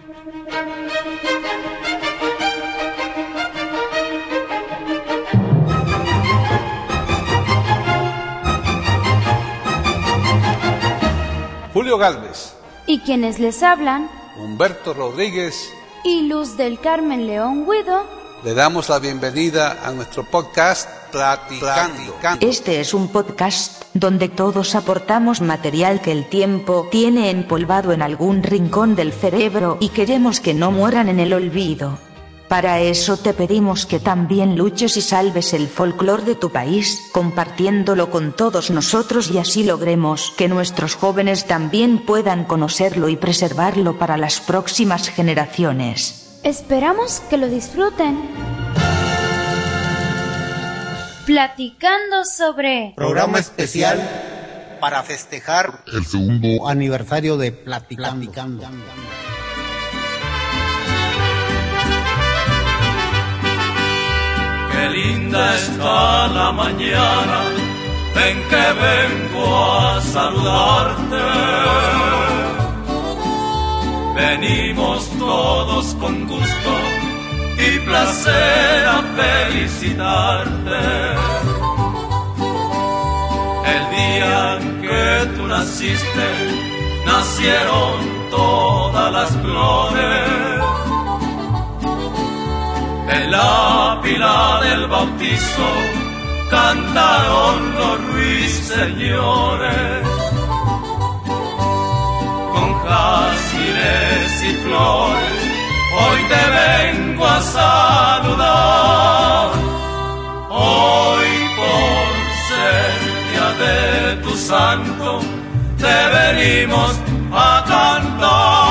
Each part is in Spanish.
Julio Gálvez. Y quienes les hablan, Humberto Rodríguez y Luz del Carmen León Guido, le damos la bienvenida a nuestro podcast Platicando. Este es un podcast donde todos aportamos material que el tiempo tiene empolvado en algún rincón del cerebro y queremos que no mueran en el olvido. Para eso te pedimos que también luches y salves el folclore de tu país, compartiéndolo con todos nosotros y así logremos que nuestros jóvenes también puedan conocerlo y preservarlo para las próximas generaciones. Esperamos que lo disfruten. Platicando sobre... Programa especial para festejar el segundo aniversario de Platicando. Qué linda está la mañana en que vengo a saludarte. Venimos todos con gusto y placer a felicitarte. El día en que tú naciste, nacieron todas las flores. En la pila del bautizo cantaron los ruiseñores. Con jazmines y flores hoy te vengo a saludar. Hoy por ser día de tu santo te venimos a cantar.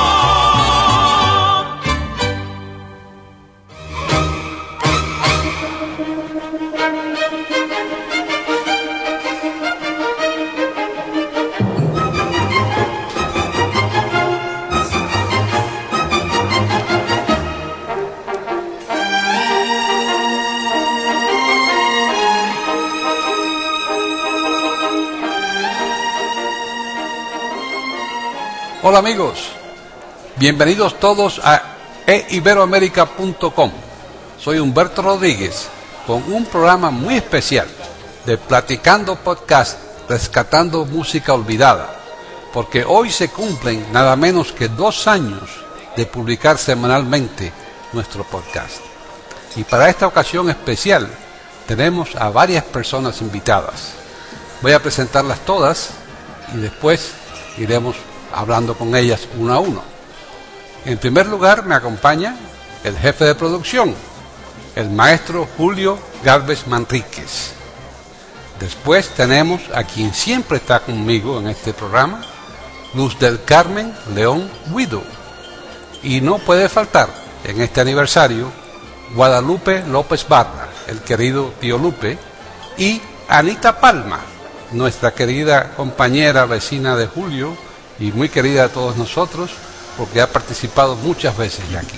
Hola amigos, bienvenidos todos a eiberoamerica.com. Soy Humberto Rodríguez con un programa muy especial de Platicando Podcast, rescatando música olvidada, porque hoy se cumplen nada menos que 2 años de publicar semanalmente nuestro podcast. Y para esta ocasión especial tenemos a varias personas invitadas. Voy a presentarlas todas y después iremos hablando con ellas uno a uno. En primer lugar me acompaña el jefe de producción, el maestro Julio Gálvez Manríquez. Después tenemos a quien siempre está conmigo en este programa, Luz del Carmen León Guido. Y no puede faltar en este aniversario Guadalupe López Barra, el querido tío Lupe, y Anita Palma, nuestra querida compañera vecina de Julio, y muy querida de todos nosotros, porque ha participado muchas veces ya aquí.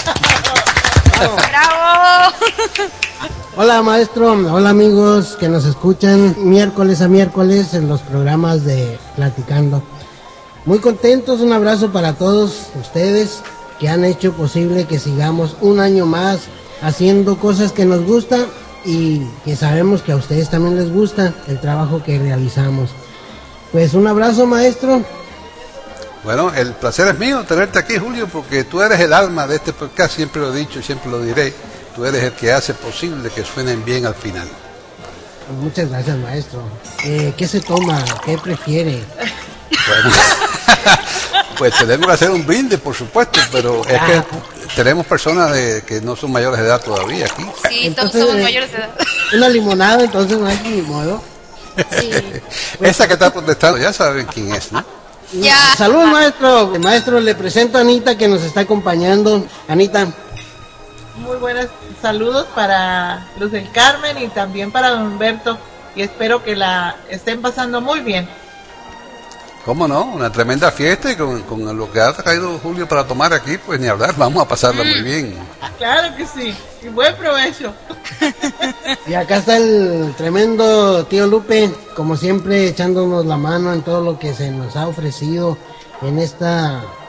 ¡Bravo! Hola maestro, hola amigos que nos escuchan miércoles a miércoles en los programas de Platicando. Muy contentos, un abrazo para todos ustedes que han hecho posible que sigamos un año más haciendo cosas que nos gustan y que sabemos que a ustedes también les gusta el trabajo que realizamos. Pues un abrazo maestro. Bueno, el placer es mío tenerte aquí, Julio, porque tú eres el alma de este podcast, siempre lo he dicho y siempre lo diré. Tú eres el que hace posible que suenen bien al final. Muchas gracias, maestro. ¿Qué se toma? ¿Qué prefiere? Bueno, pues tenemos que hacer un brindis, por supuesto, pero es que tenemos personas que no son mayores de edad todavía aquí. Sí, entonces, todos somos mayores de edad. Una limonada, entonces no hay ni modo. Sí. Esa que está protestando, ya saben quién es, ¿no? Ya. Saludos maestro. Maestro, le presento a Anita que nos está acompañando. Anita. Muy buenos saludos para Luz del Carmen y también para don Humberto, y espero que la estén pasando muy bien. ¿Cómo no? Una tremenda fiesta y con lo que ha traído Julio para tomar aquí, pues ni hablar, vamos a pasarla muy bien. Claro que sí, y buen provecho. Y acá está el tremendo tío Lupe, como siempre echándonos la mano en todo lo que se nos ha ofrecido en esta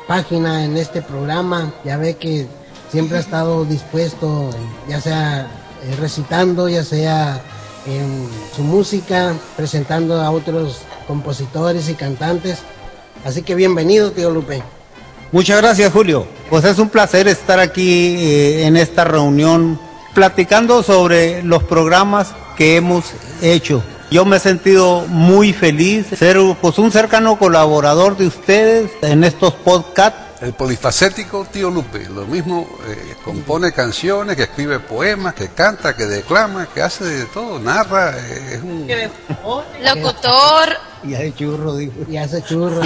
página en este programa. Ya ve que siempre ha estado dispuesto, ya sea recitando, ya sea en su música, presentando a otros compositores y cantantes. Así que bienvenido, tío Lupe. Muchas gracias, Julio. Pues es un placer estar aquí en esta reunión platicando sobre los programas que hemos hecho. Yo me he sentido muy feliz ser pues un cercano colaborador de ustedes en estos podcasts. El polifacético tío Lupe, lo mismo, compone canciones, que escribe poemas, que canta, que declama, que hace de todo, narra, es un... Locutor. Y hace churro, dijo. Y hace churro.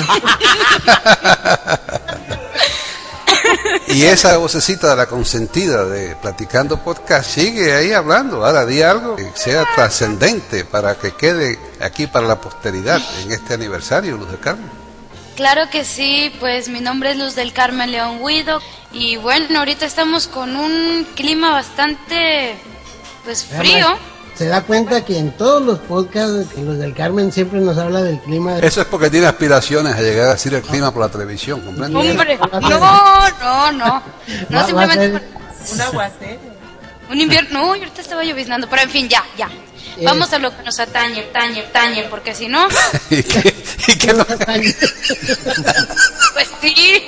Y esa vocecita de la consentida de Platicando Podcast sigue ahí hablando. Ahora di algo que sea trascendente para que quede aquí para la posteridad en este aniversario, Luz del Carmen. Claro que sí, pues mi nombre es Luz del Carmen León Guido y bueno, ahorita estamos con un clima bastante pues frío. Se da cuenta que en todos los podcasts que Luz del Carmen siempre nos habla del clima. Eso es porque tiene aspiraciones a llegar a decir el clima por la televisión, ¿comprende? Hombre, no, simplemente un aguacero. Un invierno, no, ahorita estaba lloviznando, pero en fin, ya. Vamos a lo que nos atañe, porque si no... ¿Y qué no? Pues sí.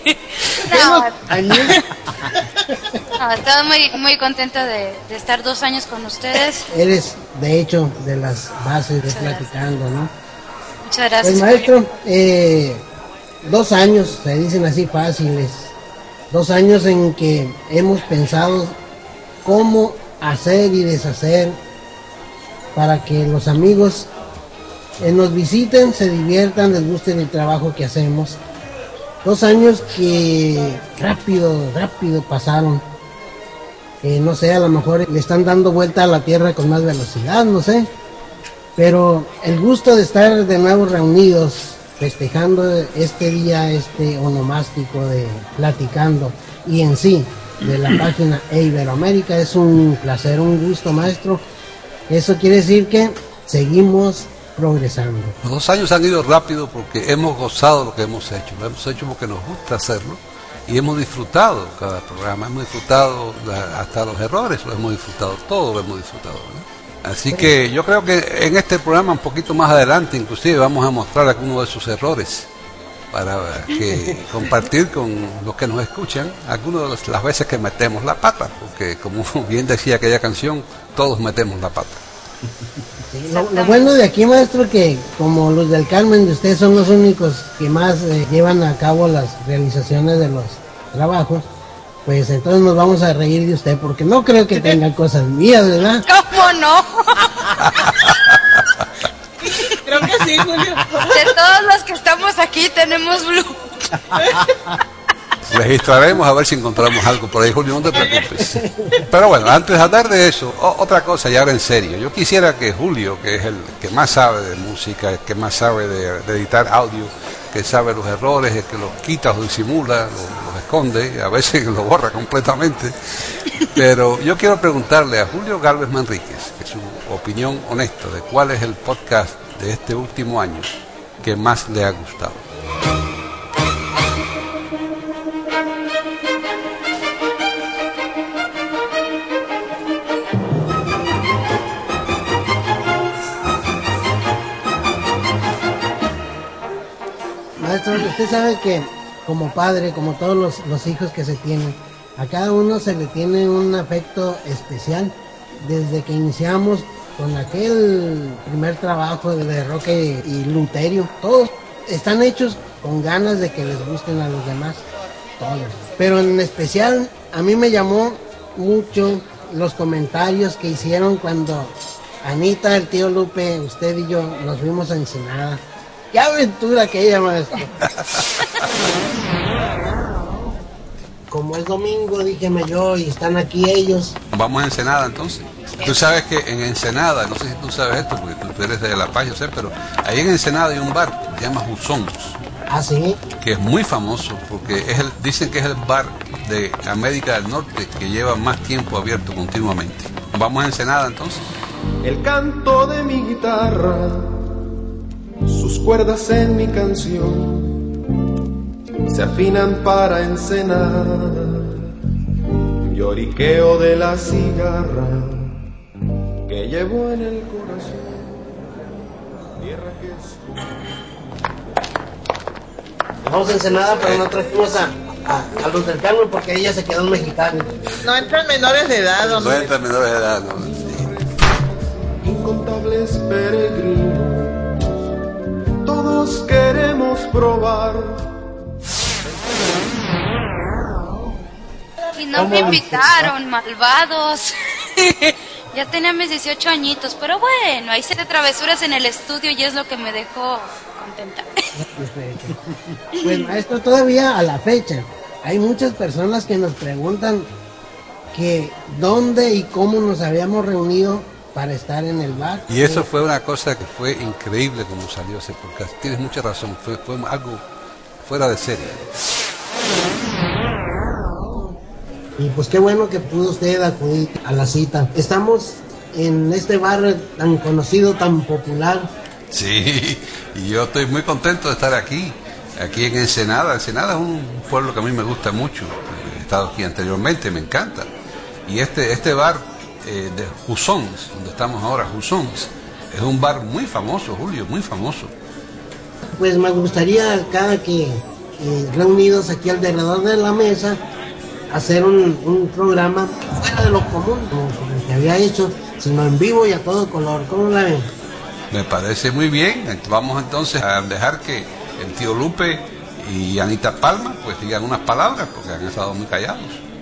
Estaba muy contenta de estar 2 años con ustedes. Eres, de hecho, de las bases de Platicando, ¿no? Muchas gracias. Pues, maestro, 2 años, se dicen así fáciles. 2 años en que hemos pensado cómo hacer y deshacer para que los amigos nos visiten, se diviertan, les guste el trabajo que hacemos. 2 años que rápido pasaron. No sé, a lo mejor le están dando vuelta a la tierra con más velocidad, no sé. Pero el gusto de estar de nuevo reunidos, festejando este día, este onomástico de Platicando, y en sí, de la página Iberoamérica, es un placer, un gusto, maestro. Eso quiere decir que seguimos progresando. Los 2 años han ido rápido porque hemos gozado lo que hemos hecho. Lo hemos hecho porque nos gusta hacerlo y hemos disfrutado cada programa. Hemos disfrutado hasta los errores, lo hemos disfrutado, todo lo hemos disfrutado, ¿no? Así que yo creo que en este programa, un poquito más adelante, inclusive vamos a mostrar algunos de sus errores para que compartir con los que nos escuchan algunas de las veces que metemos la pata, porque como bien decía aquella canción, todos metemos la pata. Sí, lo bueno de aquí, maestro, que como Luz del Carmen, ustedes son los únicos que más llevan a cabo las realizaciones de los trabajos, pues entonces nos vamos a reír de usted, porque no creo que tenga cosas mías, ¿verdad? ¿Cómo no? Creo que sí, Julio. De todos los que estamos aquí tenemos blue. Registraremos a ver si encontramos algo por ahí, Julio, no te preocupes. Pero bueno, antes de hablar de eso, otra cosa, y ahora en serio, yo quisiera que Julio, que es el que más sabe de música, el que más sabe de editar audio, que sabe los errores, el que los quita, los disimula, los esconde, a veces los borra completamente, pero yo quiero preguntarle a Julio Gálvez Manríquez, que su opinión honesta de cuál es el podcast de este último año que más le ha gustado. Maestro, usted sabe que como padre, como todos los hijos que se tienen, a cada uno se le tiene un afecto especial. Desde que iniciamos con aquel primer trabajo de Roque y Luterio, todos están hechos con ganas de que les gusten a los demás, todos. Pero en especial a mí me llamó mucho los comentarios que hicieron cuando Anita, el tío Lupe, usted y yo nos fuimos a Ensenada. ¡Qué aventura aquella, maestro! Como es domingo, díjeme yo, y están aquí ellos. Vamos a Ensenada entonces. Tú sabes que en Ensenada, no sé si tú sabes esto, porque tú eres de La Paz, yo sé, pero ahí en Ensenada hay un bar que se llama Jusons. ¿Ah, sí? Que es muy famoso porque dicen que es el bar de América del Norte que lleva más tiempo abierto continuamente. Vamos a Ensenada entonces. El canto de mi guitarra, sus cuerdas en mi canción, se afinan para encenar. Lloriqueo de la cigarra que llevo en el corazón. Tierra que es... Vamos a Ensenada, pero no trajimos a Luz del Carmen porque ella se quedó en Mexicali. No entran menores de edad, No entran menores de edad, no. Incontables peregrinos, todos queremos probar. Y no me invitaron, malvados. Ya tenía mis 18 añitos, pero bueno, hice travesuras en el estudio y es lo que me dejó contenta. Pues maestro, todavía a la fecha hay muchas personas que nos preguntan que dónde y cómo nos habíamos reunido para estar en el bar. Y eso fue una cosa que fue increíble como salió ese podcast. Tienes mucha razón, fue algo fuera de serie. Y pues qué bueno que pudo usted acudir a la cita. Estamos en este bar tan conocido, tan popular. Sí, y yo estoy muy contento de estar aquí en Ensenada. Ensenada es un pueblo que a mí me gusta mucho. He estado aquí anteriormente, me encanta. Y este bar de Jusons, donde estamos ahora, Jusons, es un bar muy famoso, Julio, muy famoso. Pues me gustaría cada que reunidos aquí alrededor de la mesa hacer un programa fuera de lo común, como el que había hecho, sino en vivo y a todo color. ¿Cómo la ven? Me parece muy bien. Vamos entonces a dejar que el tío Lupe y Anita Palma pues digan unas palabras porque han estado muy callados.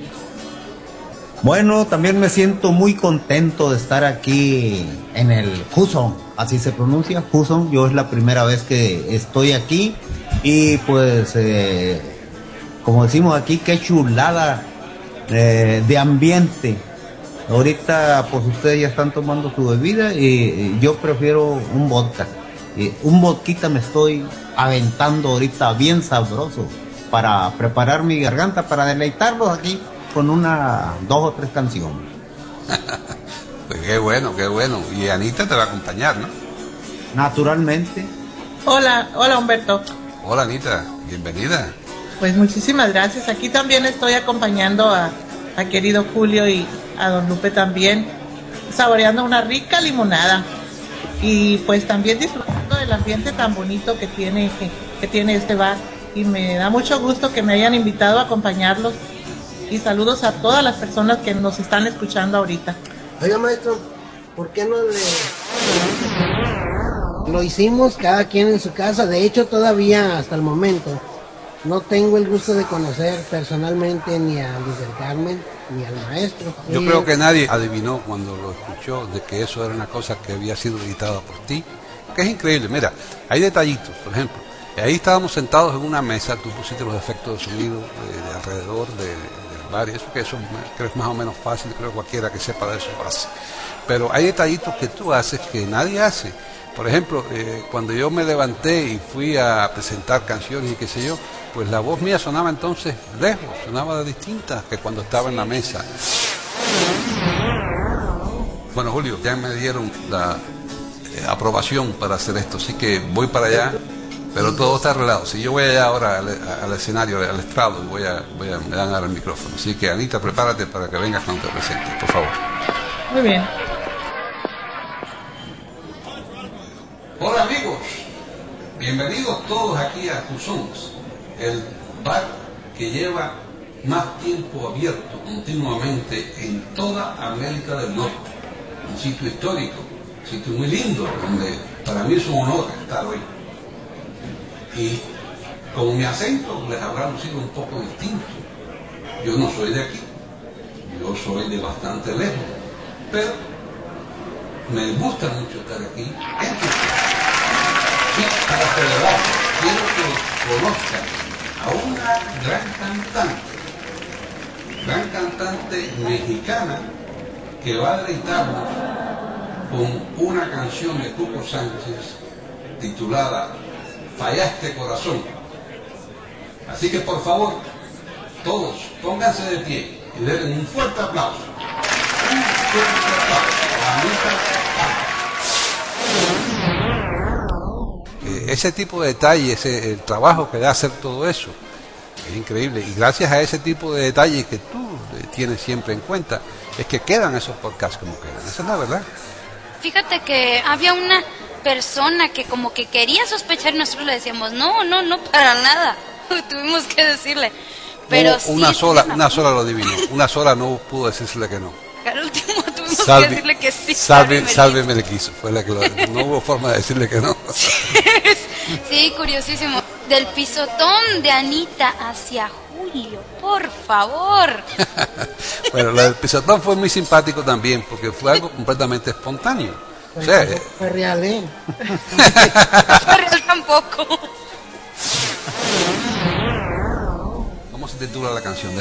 Bueno, también me siento muy contento de estar aquí en el Juson, así se pronuncia, Juson. Yo es la primera vez que estoy aquí y pues como decimos aquí, qué chulada de ambiente. Ahorita pues ustedes ya están tomando su bebida y yo prefiero un vodka. Un vodquita me estoy aventando ahorita bien sabroso para preparar mi garganta, para deleitarlos aquí con 2 o 3 canciones. Pues qué bueno, qué bueno. Y Anita te va a acompañar, ¿no? Naturalmente. Hola Humberto. Hola Anita, bienvenida. Pues muchísimas gracias. Aquí también estoy acompañando a querido Julio y a don Lupe también, saboreando una rica limonada y pues también disfrutando del ambiente tan bonito que tiene este bar. Y me da mucho gusto que me hayan invitado a acompañarlos. Y saludos a todas las personas que nos están escuchando ahorita. Oiga, maestro, ¿por qué no lo hicimos cada quien en su casa? De hecho, todavía hasta el momento no tengo el gusto de conocer personalmente ni a Luz del Carmen ni al maestro. Yo creo que nadie adivinó cuando lo escuchó de que eso era una cosa que había sido editada por ti, que es increíble. Mira, hay detallitos, por ejemplo, ahí estábamos sentados en una mesa, tú pusiste los efectos de sonido de alrededor del bar y eso, que eso creo es más o menos fácil, creo que cualquiera que sepa de eso lo hace. Pero hay detallitos que tú haces que nadie hace. Por ejemplo, cuando yo me levanté y fui a presentar canciones y qué sé yo, pues la voz mía sonaba entonces lejos, sonaba distinta que cuando estaba en la mesa. Bueno, Julio, ya me dieron la aprobación para hacer esto, así que voy para allá, pero todo está arreglado. Si yo voy allá ahora al escenario, al estrado, me van a dar el micrófono. Así que Anita, prepárate para que vengas cuando te presentes, por favor. Muy bien. Hola amigos, bienvenidos todos aquí a Jusons, el bar que lleva más tiempo abierto continuamente en toda América del Norte. Un sitio histórico, un sitio muy lindo, donde para mí es un honor estar hoy. Y con mi acento les habrá lucido un poco distinto. Yo no soy de aquí, yo soy de bastante lejos, pero me gusta mucho estar aquí. Y para celebrar, quiero que conozcan a una gran cantante mexicana que va a deleitarnos con una canción de Cuco Sánchez titulada Fallaste Corazón. Así que por favor, todos pónganse de pie y den un fuerte aplauso. Un fuerte aplauso a Anita Palma. Ese tipo de detalles, el trabajo que da hacer todo eso, Es increíble. Y gracias a ese tipo de detalles que tú tienes siempre en cuenta, es que quedan esos podcasts como quedan. Esa es la verdad. Fíjate que había una persona que como que quería sospechar y nosotros le decíamos, no, para nada. Tuvimos que decirle. Pero una sola lo adivinó. Una sola no pudo decirle que no. Al último tuvimos que decirle que sí. Salve me le quiso. Fue la que no hubo forma de decirle que no. Sí, curiosísimo. Del pisotón de Anita hacia Julio, por favor. Bueno, lo del pisotón fue muy simpático también, porque fue algo completamente espontáneo. O sea, fue real, ¿eh? Fue real tampoco. ¿Cómo se titula la canción?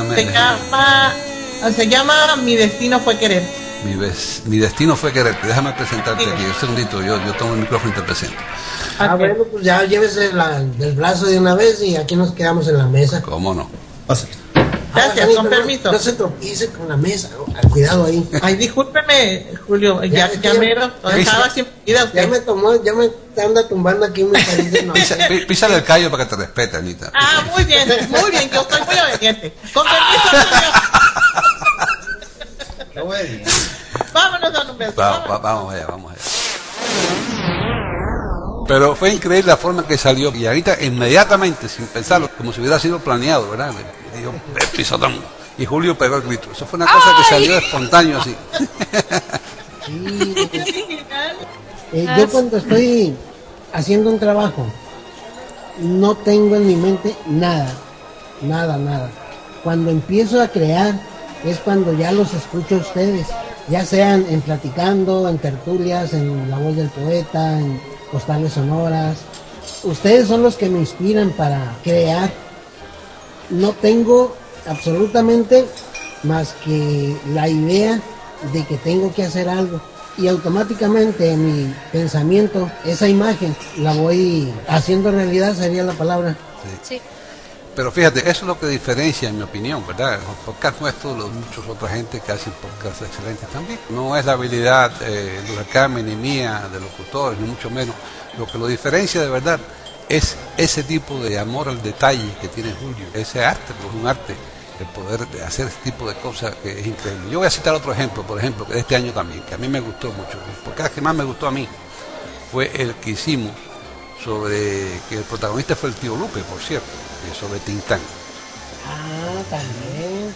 Se llama Mi Destino Fue Querer. Mi destino fue quererte. Déjame presentarte aquí. Un segundito, yo tomo el micrófono y te presento. Bueno, pues ya llévese del brazo de una vez y aquí nos quedamos en la mesa. ¿Cómo no? Gracias, con permiso. No se tropiece con la mesa. Cuidado ahí. Ay, discúlpeme, Julio. Ya me lo dejaba sin vida usted. Ya me anda tumbando aquí muy caliente. Písale el callo para que te respete, Anita. Muy bien. Yo estoy muy obediente. Con permiso, Julio. Vámonos, don Humberto. Vamos allá. Pero fue increíble la forma que salió. Y ahorita, inmediatamente, sin pensarlo, como si hubiera sido planeado, ¿verdad? Le dijo, el pisotón. Y Julio pegó el grito. Eso fue una cosa que salió espontáneo así. Yo cuando estoy haciendo un trabajo, no tengo en mi mente nada. Cuando empiezo a crear, es cuando ya los escucho a ustedes. Ya sean en Platicando, en tertulias, en La Voz del Poeta, en Postales Sonoras. Ustedes son los que me inspiran para crear. No tengo absolutamente más que la idea de que tengo que hacer algo. Y automáticamente en mi pensamiento, esa imagen la voy haciendo realidad, sería la palabra. Sí. Pero fíjate, eso es lo que diferencia, en mi opinión, ¿verdad? Los podcasts nuestros, los muchos otra gente que hacen podcasts excelentes también. No es la habilidad de Carmen ni mía, de locutores, ni mucho menos. Lo que lo diferencia de verdad es ese tipo de amor al detalle que tiene Julio. Ese arte, pues un arte, el poder hacer ese tipo de cosas que es increíble. Yo voy a citar otro ejemplo, por ejemplo, que de este año también, que a mí me gustó mucho. El podcast que más me gustó a mí fue el que hicimos sobre, que el protagonista fue el tío Lupe, por cierto, sobre Tintán. También.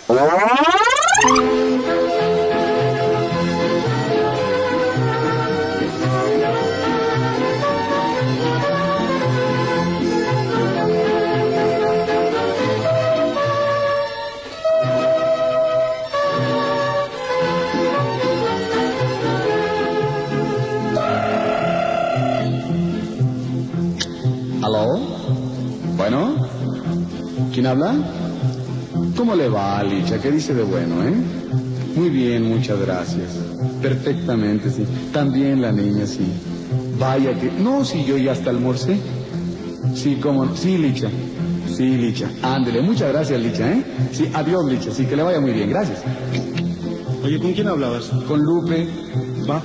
¿Aló? ¿Bueno? ¿Quién habla? ¿Cómo le va, Licha? ¿Qué dice de bueno, Muy bien, muchas gracias. Perfectamente, sí. También la niña, sí. Vaya que... No, sí, yo ya hasta almorcé. Sí, cómo no. Sí, Licha. Sí, Licha. Ándele, muchas gracias, Licha, Sí, adiós, Licha. Sí, que le vaya muy bien. Gracias. Oye, ¿con quién hablabas? Con Lupe. Va.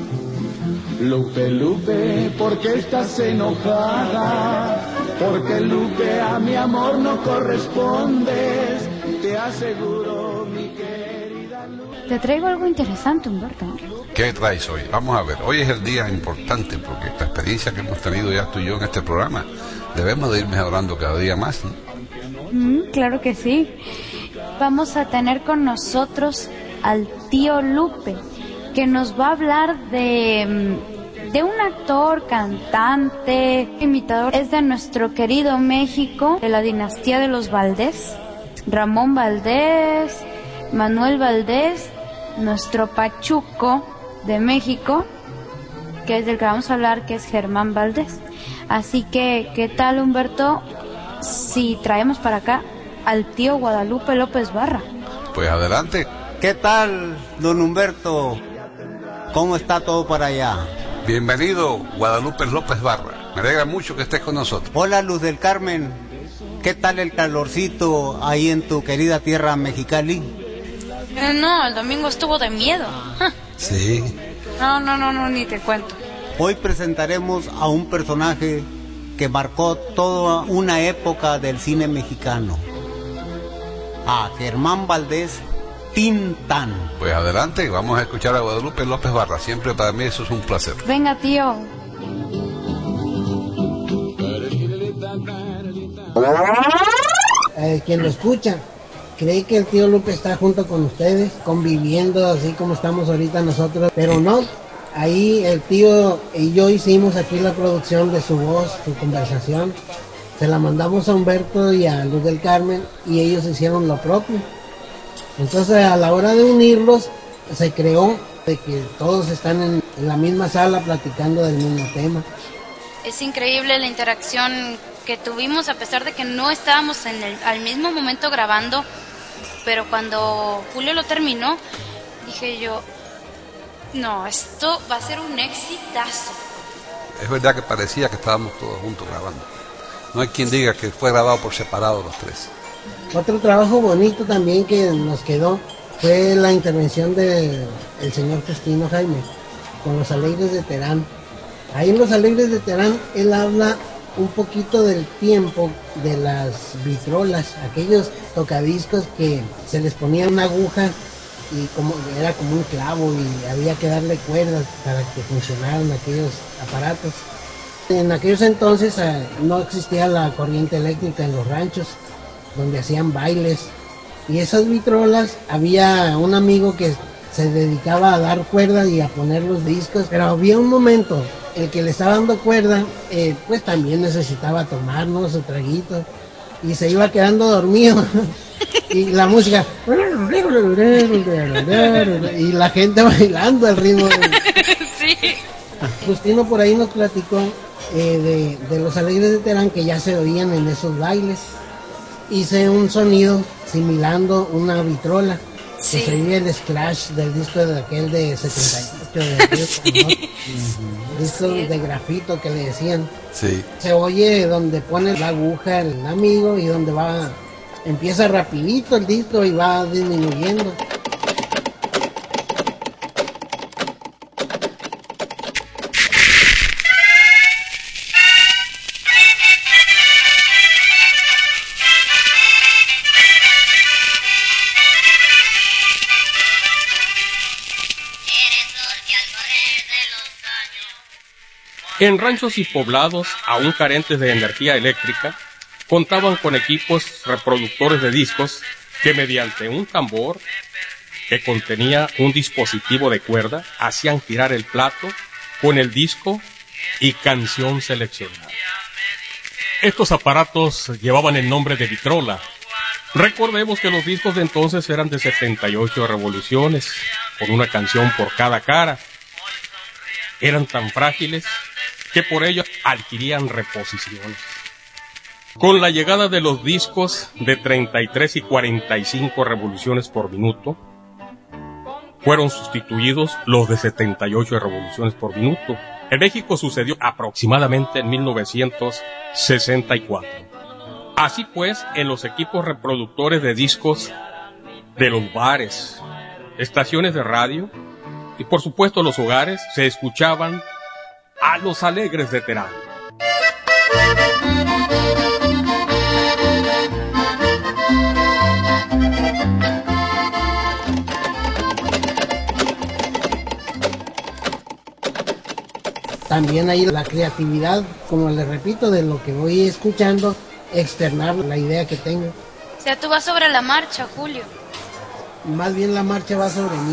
Lupe, ¿por qué estás enojada? Porque Lupe, a mi amor no correspondes. Te aseguro, mi querida Lupe. Te traigo algo interesante, Humberto. ¿Qué traes hoy? Vamos a ver, hoy es el día importante porque esta experiencia que hemos tenido ya tú y yo en este programa, debemos de ir mejorando cada día más, ¿no? Claro que sí. Vamos a tener con nosotros al tío Lupe, que nos va a hablar de un actor, cantante, imitador. Es de nuestro querido México, de la dinastía de los Valdés. Ramón Valdés, Manuel Valdés, nuestro Pachuco de México, que es del que vamos a hablar, que es Germán Valdés. Así que, ¿qué tal, Humberto, si traemos para acá al tío Guadalupe López Barra? Pues adelante. ¿Qué tal, don Humberto? ¿Cómo está todo por allá? Bienvenido, Guadalupe López Barra. Me alegra mucho que estés con nosotros. Hola, Luz del Carmen. ¿Qué tal el calorcito ahí en tu querida tierra Mexicali? No, el domingo estuvo de miedo. Sí. No, ni te cuento. Hoy presentaremos a un personaje que marcó toda una época del cine mexicano. A Germán Valdés, Tintán. Pues adelante, vamos a escuchar a Guadalupe López Barra. Siempre para mí eso es un placer. Venga, tío. Quien lo escucha cree que el tío Lupe está junto con ustedes, conviviendo así como estamos ahorita nosotros, pero no. Ahí el tío y yo hicimos aquí la producción de su voz, su conversación. Se la mandamos a Humberto y a Luz del Carmen y ellos hicieron lo propio. Entonces a la hora de unirlos se creó de que todos están en la misma sala platicando del mismo tema. Es increíble la interacción que tuvimos a pesar de que no estábamos al mismo momento grabando, pero cuando Julio lo terminó dije yo, no, esto va a ser un exitazo. Es verdad que parecía que estábamos todos juntos grabando. No hay quien diga que fue grabado por separado los tres. Otro trabajo bonito también que nos quedó fue la intervención del señor Justino Jaime con Los Alegres de Terán. Ahí en Los Alegres de Terán él habla un poquito del tiempo de las vitrolas, aquellos tocadiscos que se les ponía una aguja y era como un clavo y había que darle cuerdas para que funcionaran aquellos aparatos. En aquellos entonces no existía la corriente eléctrica en los ranchos donde hacían bailes, y esas vitrolas había un amigo que se dedicaba a dar cuerdas y a poner los discos, pero había un momento el que le estaba dando cuerda pues también necesitaba tomar, ¿no?, su traguito, y se iba quedando dormido y la música y la gente bailando al ritmo Sí. Justino por ahí nos platicó de Los Alegres de Terán, que ya se oían en esos bailes. Hice un sonido similando una vitrola, Sí. que se oía el scratch del disco de aquel de 78 de aquel, Sí. disco de grafito que le decían. Sí. Se oye donde pone la aguja el amigo y donde empieza rapidito el disco y va disminuyendo. En ranchos y poblados, aún carentes de energía eléctrica, contaban con equipos reproductores de discos que mediante un tambor que contenía un dispositivo de cuerda hacían girar el plato con el disco y canción seleccionada. Estos aparatos llevaban el nombre de vitrola. Recordemos que los discos de entonces eran de 78 revoluciones, con una canción por cada cara. Eran tan frágiles que por ello adquirían reposiciones. Con la llegada de los discos de 33 y 45 revoluciones por minuto, fueron sustituidos los de 78 revoluciones por minuto. En México sucedió aproximadamente en 1964. Así pues, en los equipos reproductores de discos de los bares, estaciones de radio y por supuesto los hogares se escuchaban a Los Alegres de Terán. También hay la creatividad, como les repito, de lo que voy escuchando, externar la idea que tengo. O sea, tú vas sobre la marcha, Julio. Más bien la marcha va sobre mí.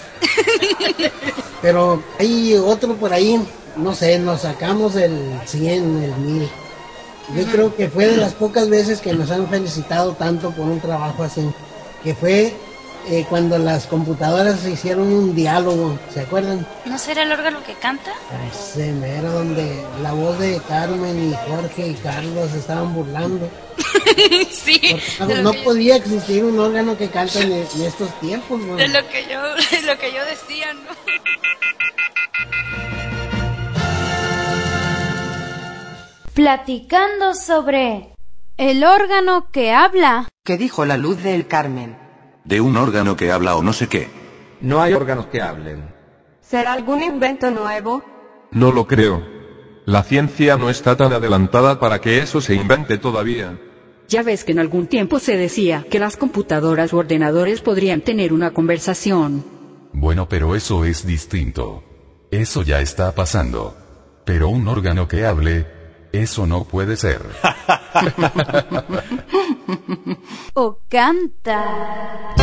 Pero hay otro por ahí, no sé, nos sacamos el 100, el 1000. Yo creo que fue de las pocas veces que nos han felicitado tanto por un trabajo así, que fue cuando las computadoras hicieron un diálogo, ¿se acuerdan? ¿No será el órgano que canta? Ese mero, donde la voz de Carmen y Jorge y Carlos se estaban burlando. Sí. No podía existir un órgano que canta en estos tiempos, ¿no? Es lo que yo decía, ¿no? Platicando sobre el órgano que habla. ¿Qué dijo la Luz del Carmen? De un órgano que habla o no sé qué. No hay órganos que hablen. ¿Será algún invento nuevo? No lo creo. La ciencia no está tan adelantada para que eso se invente todavía. Ya ves que en algún tiempo se decía que las computadoras u ordenadores podrían tener una conversación. Bueno, pero eso es distinto. Eso ya está pasando. Pero un órgano que hable, eso no puede ser. O canta.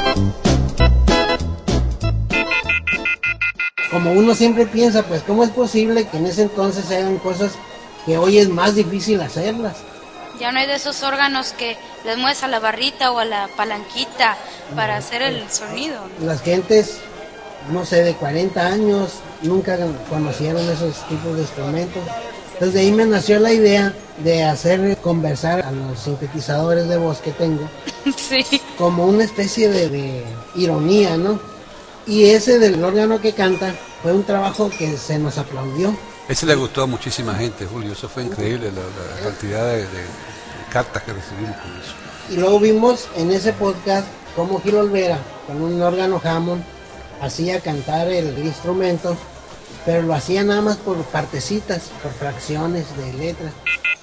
Como uno siempre piensa, pues ¿cómo es posible que en ese entonces se hagan cosas que hoy es más difícil hacerlas? Ya no hay de esos órganos que les mueves a la barrita o a la palanquita para hacer el sonido. Las gentes, no sé, de 40 años, nunca conocieron esos tipos de instrumentos. Entonces de ahí me nació la idea de hacer conversar a los sintetizadores de voz que tengo. Sí. Como una especie de ironía, ¿no? Y ese del órgano que canta fue un trabajo que se nos aplaudió. Ese le gustó a muchísima gente, Julio. Eso fue increíble, la cantidad de cartas que recibimos con eso. Y luego vimos en ese podcast cómo Gil Olvera, con un órgano Hammond, hacía cantar el instrumento, pero lo hacía nada más por partecitas, por fracciones de letras.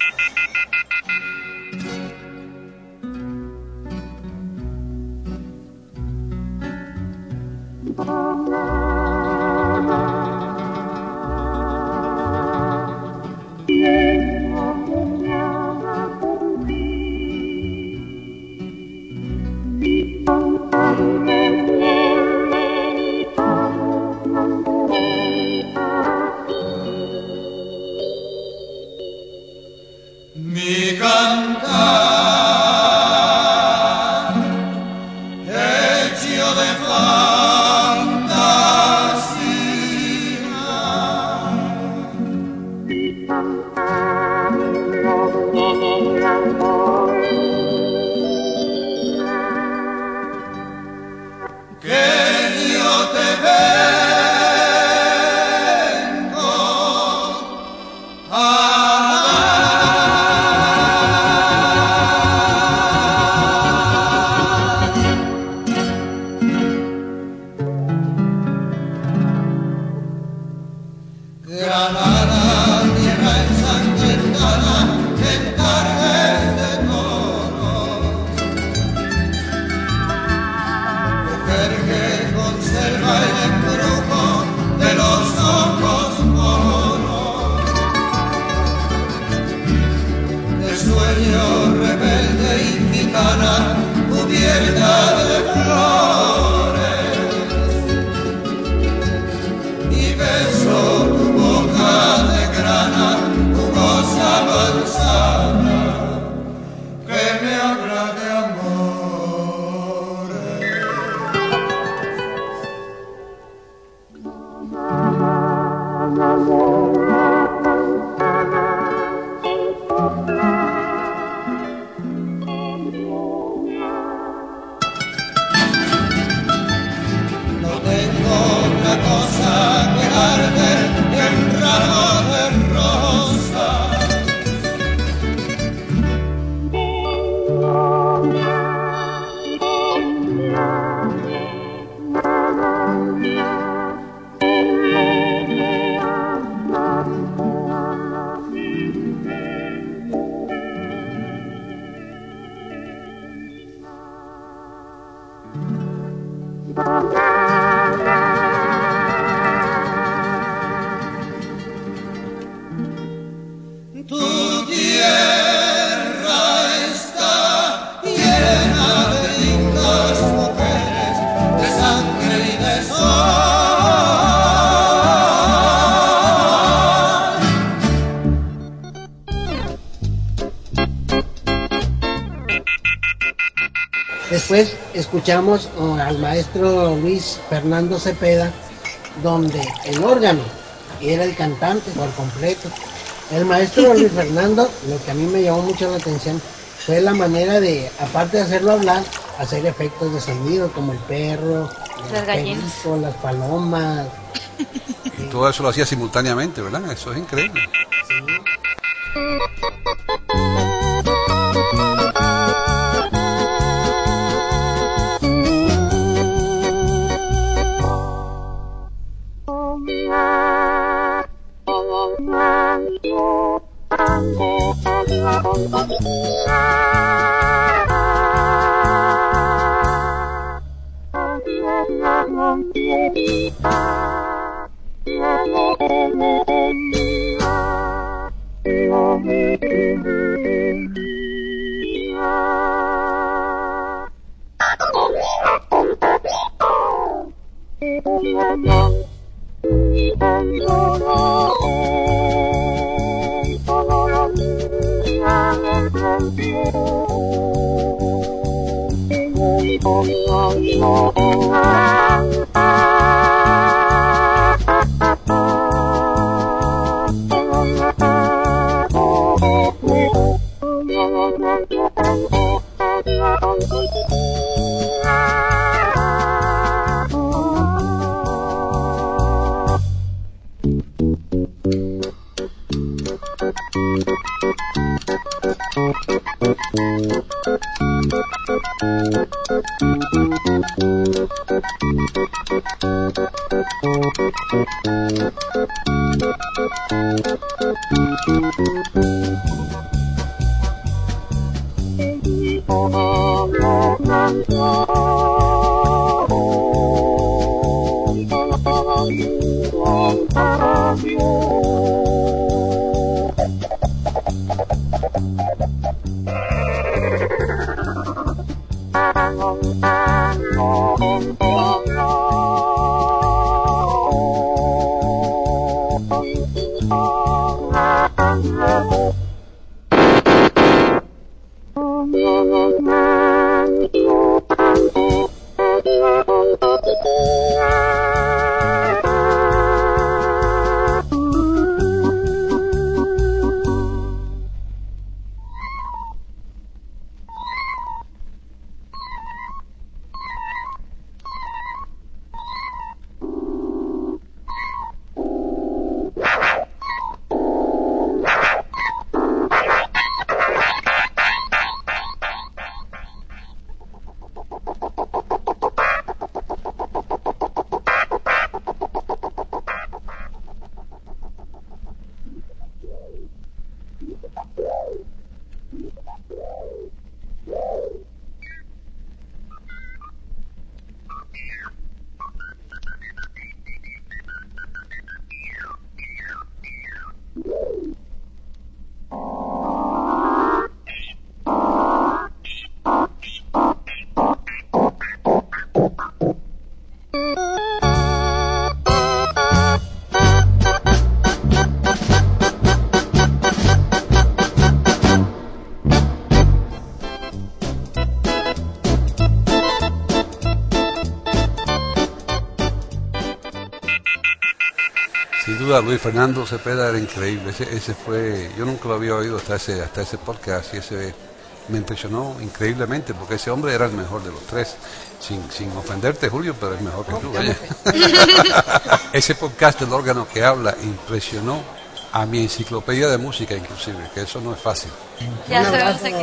Mi cantar hecho de Después escuchamos al maestro Luis Fernando Cepeda, donde el órgano era el cantante por completo. El maestro Luis Fernando, lo que a mí me llamó mucho la atención, fue la manera de, aparte de hacerlo hablar, hacer efectos de sonido, como el perro, las gallinas, perico, las palomas. Y todo eso lo hacía simultáneamente, ¿verdad? Eso es increíble. Luis Fernando Cepeda era increíble. Ese fue, yo nunca lo había oído hasta ese podcast, y ese me impresionó increíblemente, porque ese hombre era el mejor de los tres, sin ofenderte, Julio, pero es mejor que tú. Ese podcast del órgano que habla impresionó a mi enciclopedia de música, inclusive, que eso no es fácil. Ya sabemos aquí.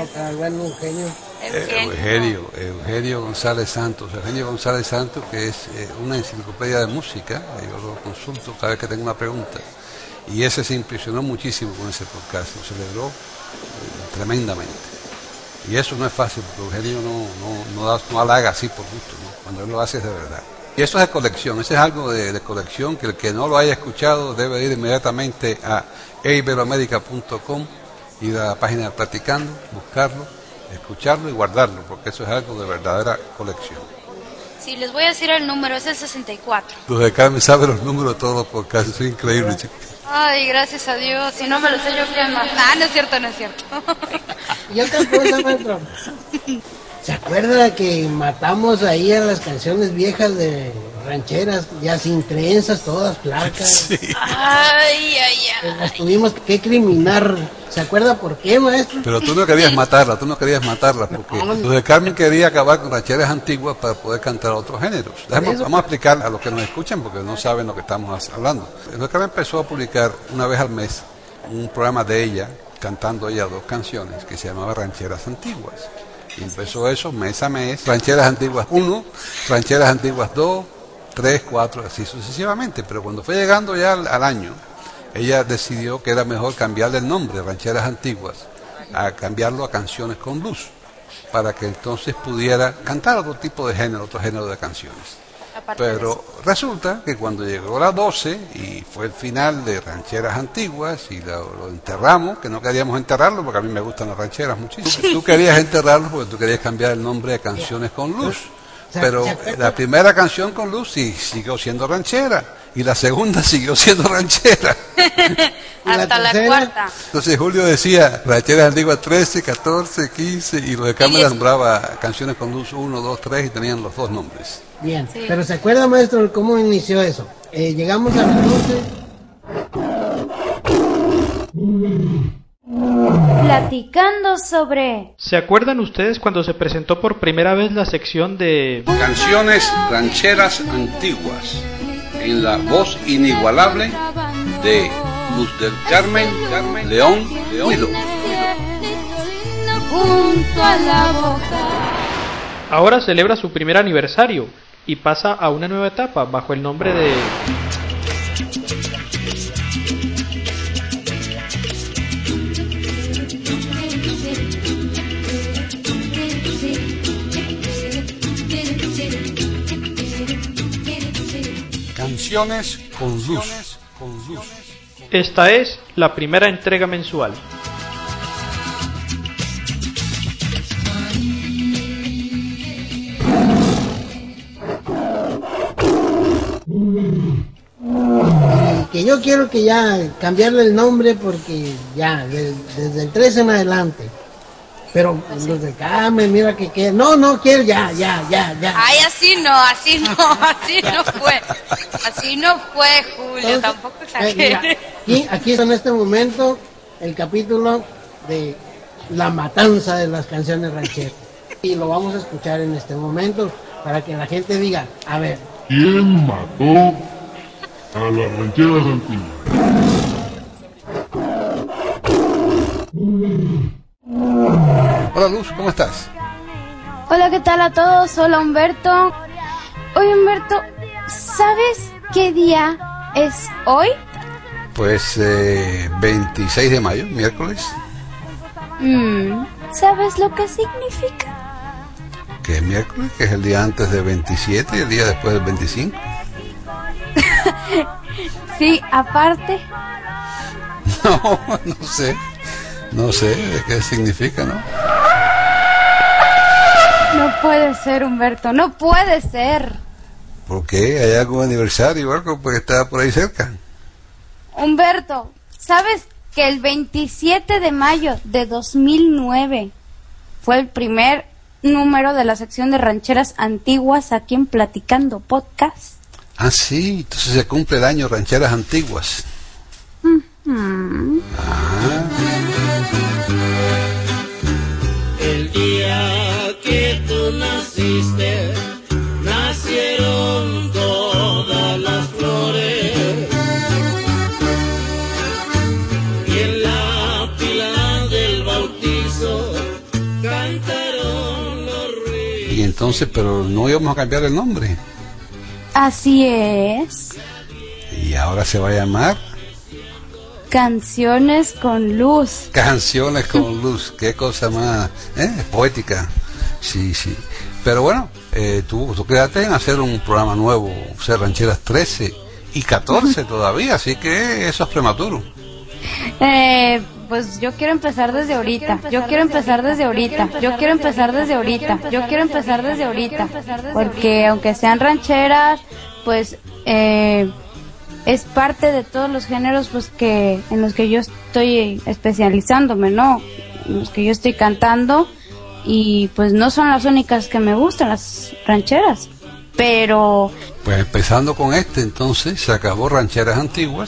Eugenio González Santos. Eugenio González Santos, que es una enciclopedia de música, yo lo consulto cada vez que tengo una pregunta, y ese se impresionó muchísimo con ese podcast, lo celebró tremendamente. Y eso no es fácil, porque Eugenio no halaga así por gusto, ¿no? Cuando él lo hace es de verdad. Y eso es de colección, eso es algo de colección, que el que no lo haya escuchado debe ir inmediatamente a iberoamerica.com, ir a la página de Platicando, buscarlo, escucharlo y guardarlo, porque eso es algo de verdadera colección. Sí, les voy a decir el número, es el 64. Los de Carmen saben los números de todos los podcasts, eso es increíble, chicos. Ay, gracias a Dios, si no me lo sé yo, ¿quién más? No es cierto. Y otra cosa, maestro, ¿se acuerda que matamos ahí a las canciones viejas de rancheras, ya sin trenzas, todas placas? Sí. Ay. Las tuvimos que criminar. ¿Se acuerda por qué, maestro? Pero tú no querías matarlas, porque los de Carmen quería acabar con rancheras antiguas para poder cantar otros géneros. Vamos a explicar a los que nos escuchan, porque no saben lo que estamos hablando. Los de Carmen empezó a publicar una vez al mes un programa de ella, cantando ella 2 canciones, que se llamaba Rancheras Antiguas. Y empezó eso mes a mes, Rancheras Antiguas 1, Rancheras Antiguas 2, 3, 4, así sucesivamente. Pero cuando fue llegando ya al año, ella decidió que era mejor cambiarle el nombre, Rancheras Antiguas, a cambiarlo a Canciones con Luz, para que entonces pudiera cantar otro tipo de género, otro género de canciones. Pero resulta que cuando llegó la 12 y fue el final de Rancheras Antiguas y lo enterramos, que no queríamos enterrarlo porque a mí me gustan las rancheras muchísimo. Tú querías enterrarlo porque tú querías cambiar el nombre de Canciones con Luz. Pero la primera canción con Luz sí siguió siendo ranchera y la segunda siguió siendo ranchera. Hasta la cuarta. Entonces Julio decía rancheras antiguas 13, 14, 15 y lo de cámara nombraba canciones con luz 1, 2, 3 y tenían los dos nombres. Bien, sí. Pero ¿se acuerda, maestro, cómo inició eso? Llegamos a las 12. Platicando sobre... ¿Se acuerdan ustedes cuando se presentó por primera vez la sección de... Canciones rancheras antiguas, en la voz inigualable de Luz del Carmen León Huido? Junto a la boca. Ahora celebra su primer aniversario y pasa a una nueva etapa bajo el nombre de... Canciones con luz. Esta es la primera entrega mensual. Que yo quiero que ya cambiarle el nombre porque ya desde el 13 en adelante. Pero los de Carmen, mira que no quiero ya. Ay, así no fue, Julio. Entonces, tampoco exageré. Aquí está en este momento el capítulo de la matanza de las canciones rancheras. Y lo vamos a escuchar en este momento para que la gente diga, a ver, ¿quién mató a las rancheras antiguas? Hola Luz, ¿cómo estás? Hola, ¿qué tal a todos? Hola Humberto. Oye Humberto, ¿sabes qué día es hoy? Pues 26 de mayo, miércoles. ¿Sabes lo que significa? ¿Qué es miércoles? Que es el día antes del 27 y el día después del 25. Sí, aparte. No sé de qué significa, ¿no? No puede ser, Humberto, no puede ser. ¿Por qué? ¿Hay algún aniversario o algo porque está por ahí cerca? Humberto, ¿sabes que el 27 de mayo de 2009 fue el primer número de la sección de rancheras antiguas aquí en Platicando Podcast? Ah, sí, entonces se cumple el año rancheras antiguas. El día que tú naciste, nacieron todas las flores, y en la pila del bautizo cantaron los ruidos. Y entonces, pero no íbamos a cambiar el nombre. Así es. Y ahora se va a llamar Canciones con Luz. Canciones con Luz. Qué cosa más poética. Sí. Pero bueno, tú quedaste en hacer un programa nuevo, o sea, rancheras 13 y 14 todavía, así que eso es prematuro. Pues yo quiero empezar desde ahorita. Porque aunque sean rancheras, pues es parte de todos los géneros pues que en los que yo estoy especializándome, ¿no? En los que yo estoy cantando, y pues no son las únicas que me gustan las rancheras, pero pues empezando con entonces se acabó rancheras antiguas.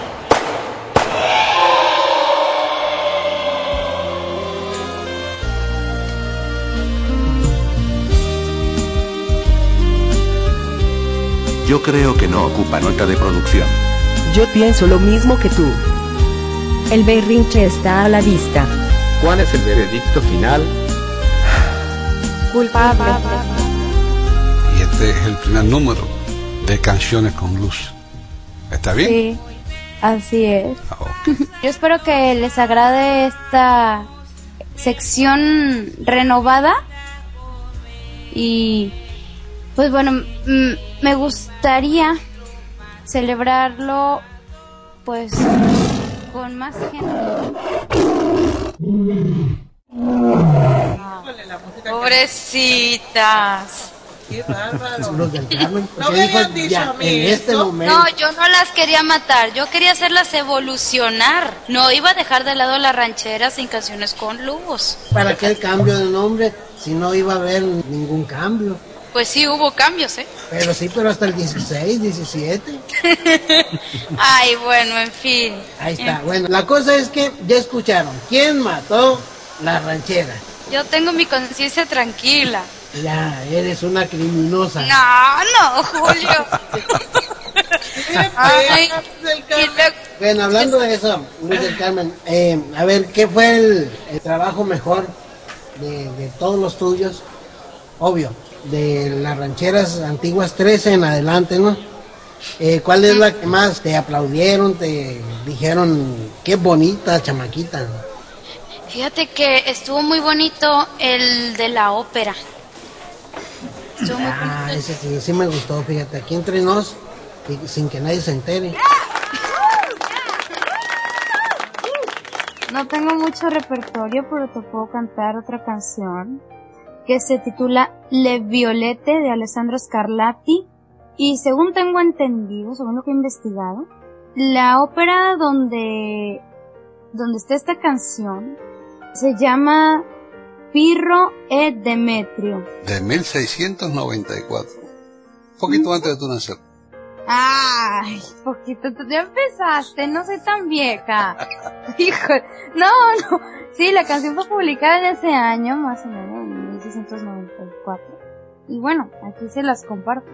Yo creo que no ocupa nota de producción. Yo pienso lo mismo que tú. El berrinche está a la vista. ¿Cuál es el veredicto final? Culpable. Y este es el primer número de Canciones con Luz. ¿Está bien? Sí, así es. Yo espero que les agrade esta sección renovada. Y pues bueno, me gustaría celebrarlo pues con más gente. Pobrecitas. Qué bárbaro. Los del Carmen. No me habían dicho a mí en este eso. momento. No, yo no las quería matar, yo quería hacerlas evolucionar. No iba a dejar de lado las rancheras sin canciones con lobos. ¿Para qué el cambio de nombre si no iba a haber ningún cambio? Pues sí, hubo cambios, ¿eh? Pero sí, pero hasta el 16, 17. Ay, bueno, en fin. Ahí está. Bueno, la cosa es que ya escucharon. ¿Quién mató la ranchera? Yo tengo mi conciencia tranquila. Ya, eres una criminosa. No, Julio. Ay, bueno, hablando de eso, Luis del Carmen, a ver, ¿qué fue el trabajo mejor de todos los tuyos? Obvio, de las rancheras antiguas 13 en adelante, ¿no? ¿Cuál es la que más te aplaudieron, te dijeron, qué bonita chamaquita? Fíjate que estuvo muy bonito el de la ópera. Estuvo muy bonito. Ese sí me gustó, fíjate, aquí entre nos, y sin que nadie se entere. No tengo mucho repertorio, pero te puedo cantar otra canción que se titula Le Violette de Alessandro Scarlatti, y según tengo entendido, según lo que he investigado, la ópera donde está esta canción se llama Pirro e Demetrio. De 1694. Un poquito antes de tu nacer. Ay, poquito, tú ya empezaste, no soy tan vieja. Hijo, no. Sí, la canción fue publicada en ese año, más o menos, en 1694. Y bueno, aquí se las comparto.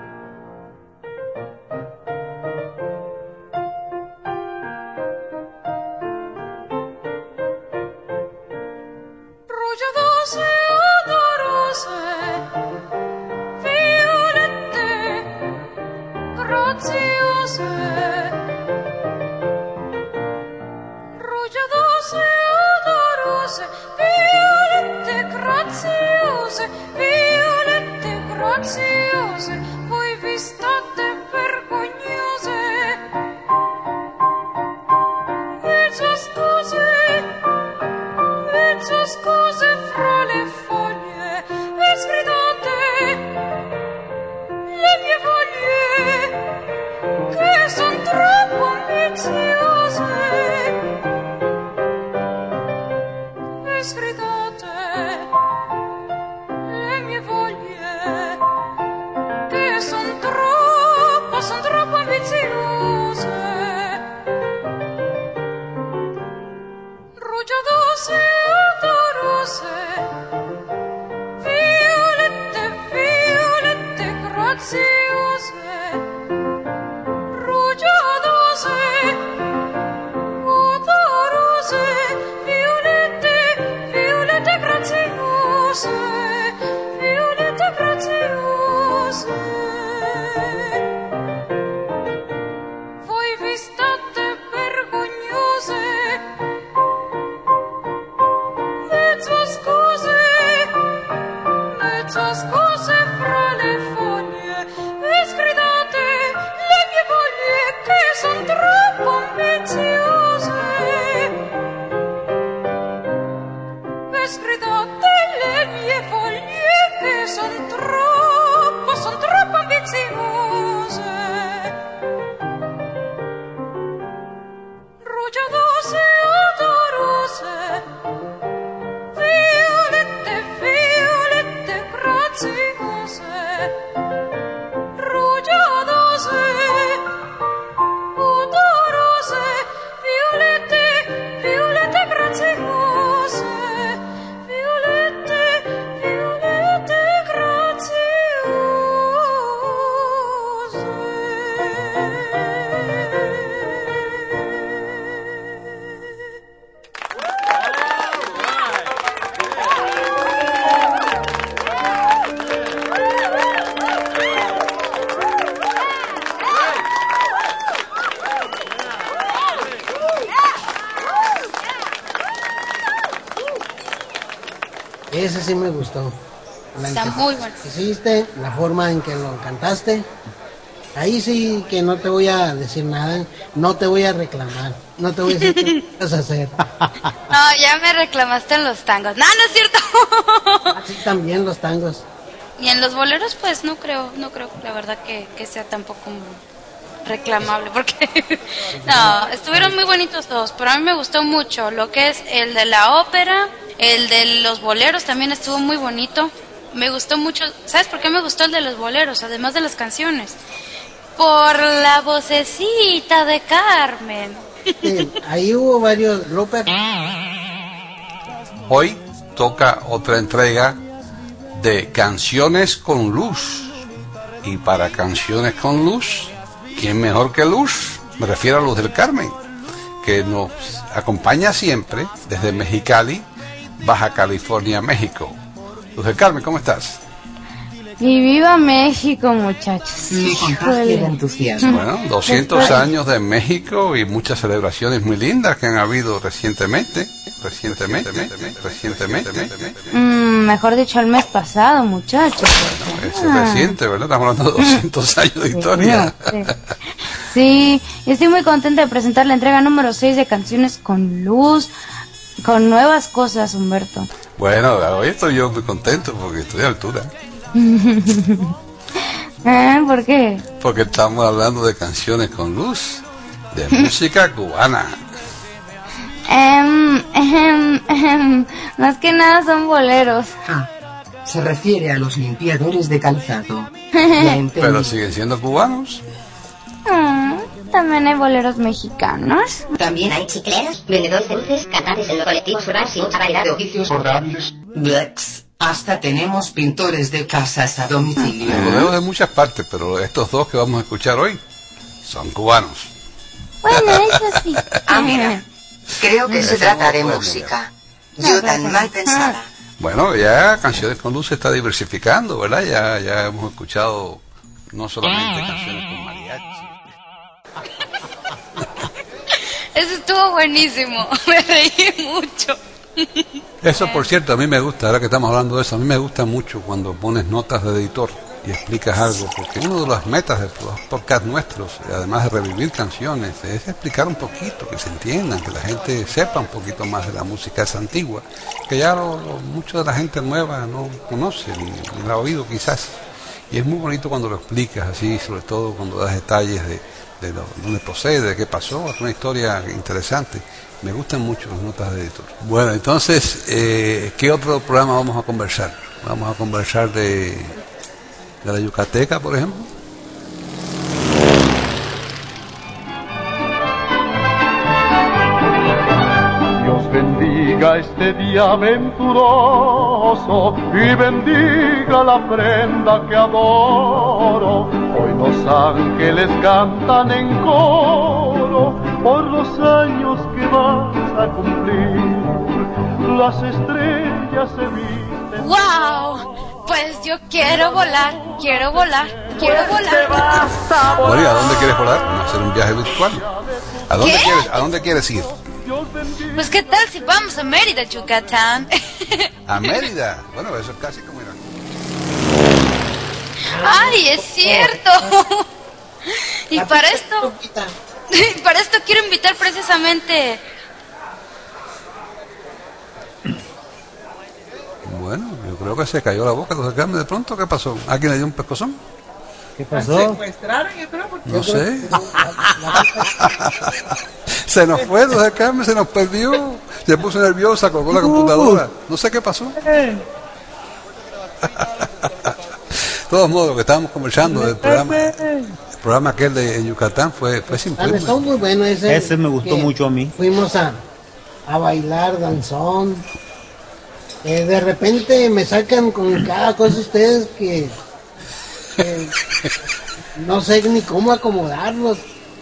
Ese sí me gustó. Está muy bueno. Hiciste, la forma en que lo cantaste. Ahí sí que no te voy a decir nada, no te voy a reclamar, no te voy a decir qué vas a hacer. No, ya me reclamaste en los tangos. No, no es cierto. Así también los tangos. Y en los boleros, pues no creo la verdad que sea tampoco reclamable, porque no, estuvieron muy bonitos todos, pero a mí me gustó mucho lo que es el de la ópera, el de los boleros también estuvo muy bonito. Me gustó mucho, ¿sabes por qué me gustó el de los boleros? Además de las canciones, por la vocecita de Carmen. Sí, ahí hubo varios bloopers. Hoy toca otra entrega de Canciones con Luz. Y para Canciones con Luz, ¿quién mejor que Luz? Me refiero a Luz del Carmen, que nos acompaña siempre desde Mexicali, Baja California, México. Luz del Carmen, ¿cómo estás? Y viva México, muchachos. Me contagia de entusiasmo. Bueno, 200 años de México y muchas celebraciones muy lindas que han habido recientemente. Mejor dicho, el mes pasado, muchachos. Bueno, es reciente, ¿verdad? Estamos hablando de 200 años de historia. Sí, estoy muy contenta de presentar la entrega número 6 de Canciones con Luz, con nuevas cosas, Humberto. Bueno, hoy estoy yo muy contento porque estoy a altura. ¿Por qué? Porque estamos hablando de Canciones con Luz, de música cubana. Más que nada son boleros. Se refiere a los limpiadores de calzado. Pero siguen siendo cubanos. También hay boleros mexicanos. También hay chicleros, vendedores de dulces, cantantes en los colectivos urbanos y mucha variedad de oficios horribles. Hasta tenemos pintores de casas a domicilio. Lo veo de muchas partes, pero estos dos que vamos a escuchar hoy son cubanos. Bueno, eso sí. Mira, creo que se trata de música. Yo tan mal pensada. Bueno, ya Canciones con Luz se está diversificando, ¿verdad? Ya hemos escuchado no solamente canciones con mariachi. Eso estuvo buenísimo, me reí mucho. Eso, por cierto, a mí me gusta, ahora que estamos hablando de eso, a mí me gusta mucho cuando pones notas de editor y explicas algo, porque una de las metas de los podcasts nuestros, además de revivir canciones, es explicar un poquito, que se entiendan, que la gente sepa un poquito más de la música esa antigua, que ya mucha de la gente nueva no conoce, ni la ha oído quizás, y es muy bonito cuando lo explicas así, sobre todo cuando das detalles de dónde procede, de qué pasó, es una historia interesante. Me gustan mucho las notas de editor. Bueno, entonces, ¿qué otro programa vamos a conversar? Vamos a conversar de la Yucateca, por ejemplo. Dios bendiga este día venturoso y bendiga la prenda que adoro. Hoy los ángeles cantan en coro por los años que vas a cumplir. Las estrellas se visten. ¡Wow! Pues yo quiero volar. Bueno, ¿y a dónde quieres volar? Vamos a hacer un viaje virtual. ¿A dónde quieres ir? Pues qué tal si vamos a Mérida, Yucatán. ¿A Mérida? Bueno, eso es casi como ir a... ¡Ay, es cierto! Y para esto quiero invitar precisamente... Bueno, yo creo que se cayó la boca de Carmen de pronto. ¿Qué pasó? ¿Alguien le dio un pescozón? ¿Qué pasó? Secuestraron, yo creo, porque... No sé. Se nos fue, Luz del Carmen, se nos perdió. Se puso nerviosa, colgó la computadora. No sé qué pasó. De todos modos, lo que estábamos conversando del programa, el programa aquel de Yucatán fue simple. Estuvo muy bueno ese. Ese me gustó mucho a mí. Fuimos a bailar danzón. De repente me sacan con cada cosa ustedes que no sé ni cómo acomodarlos.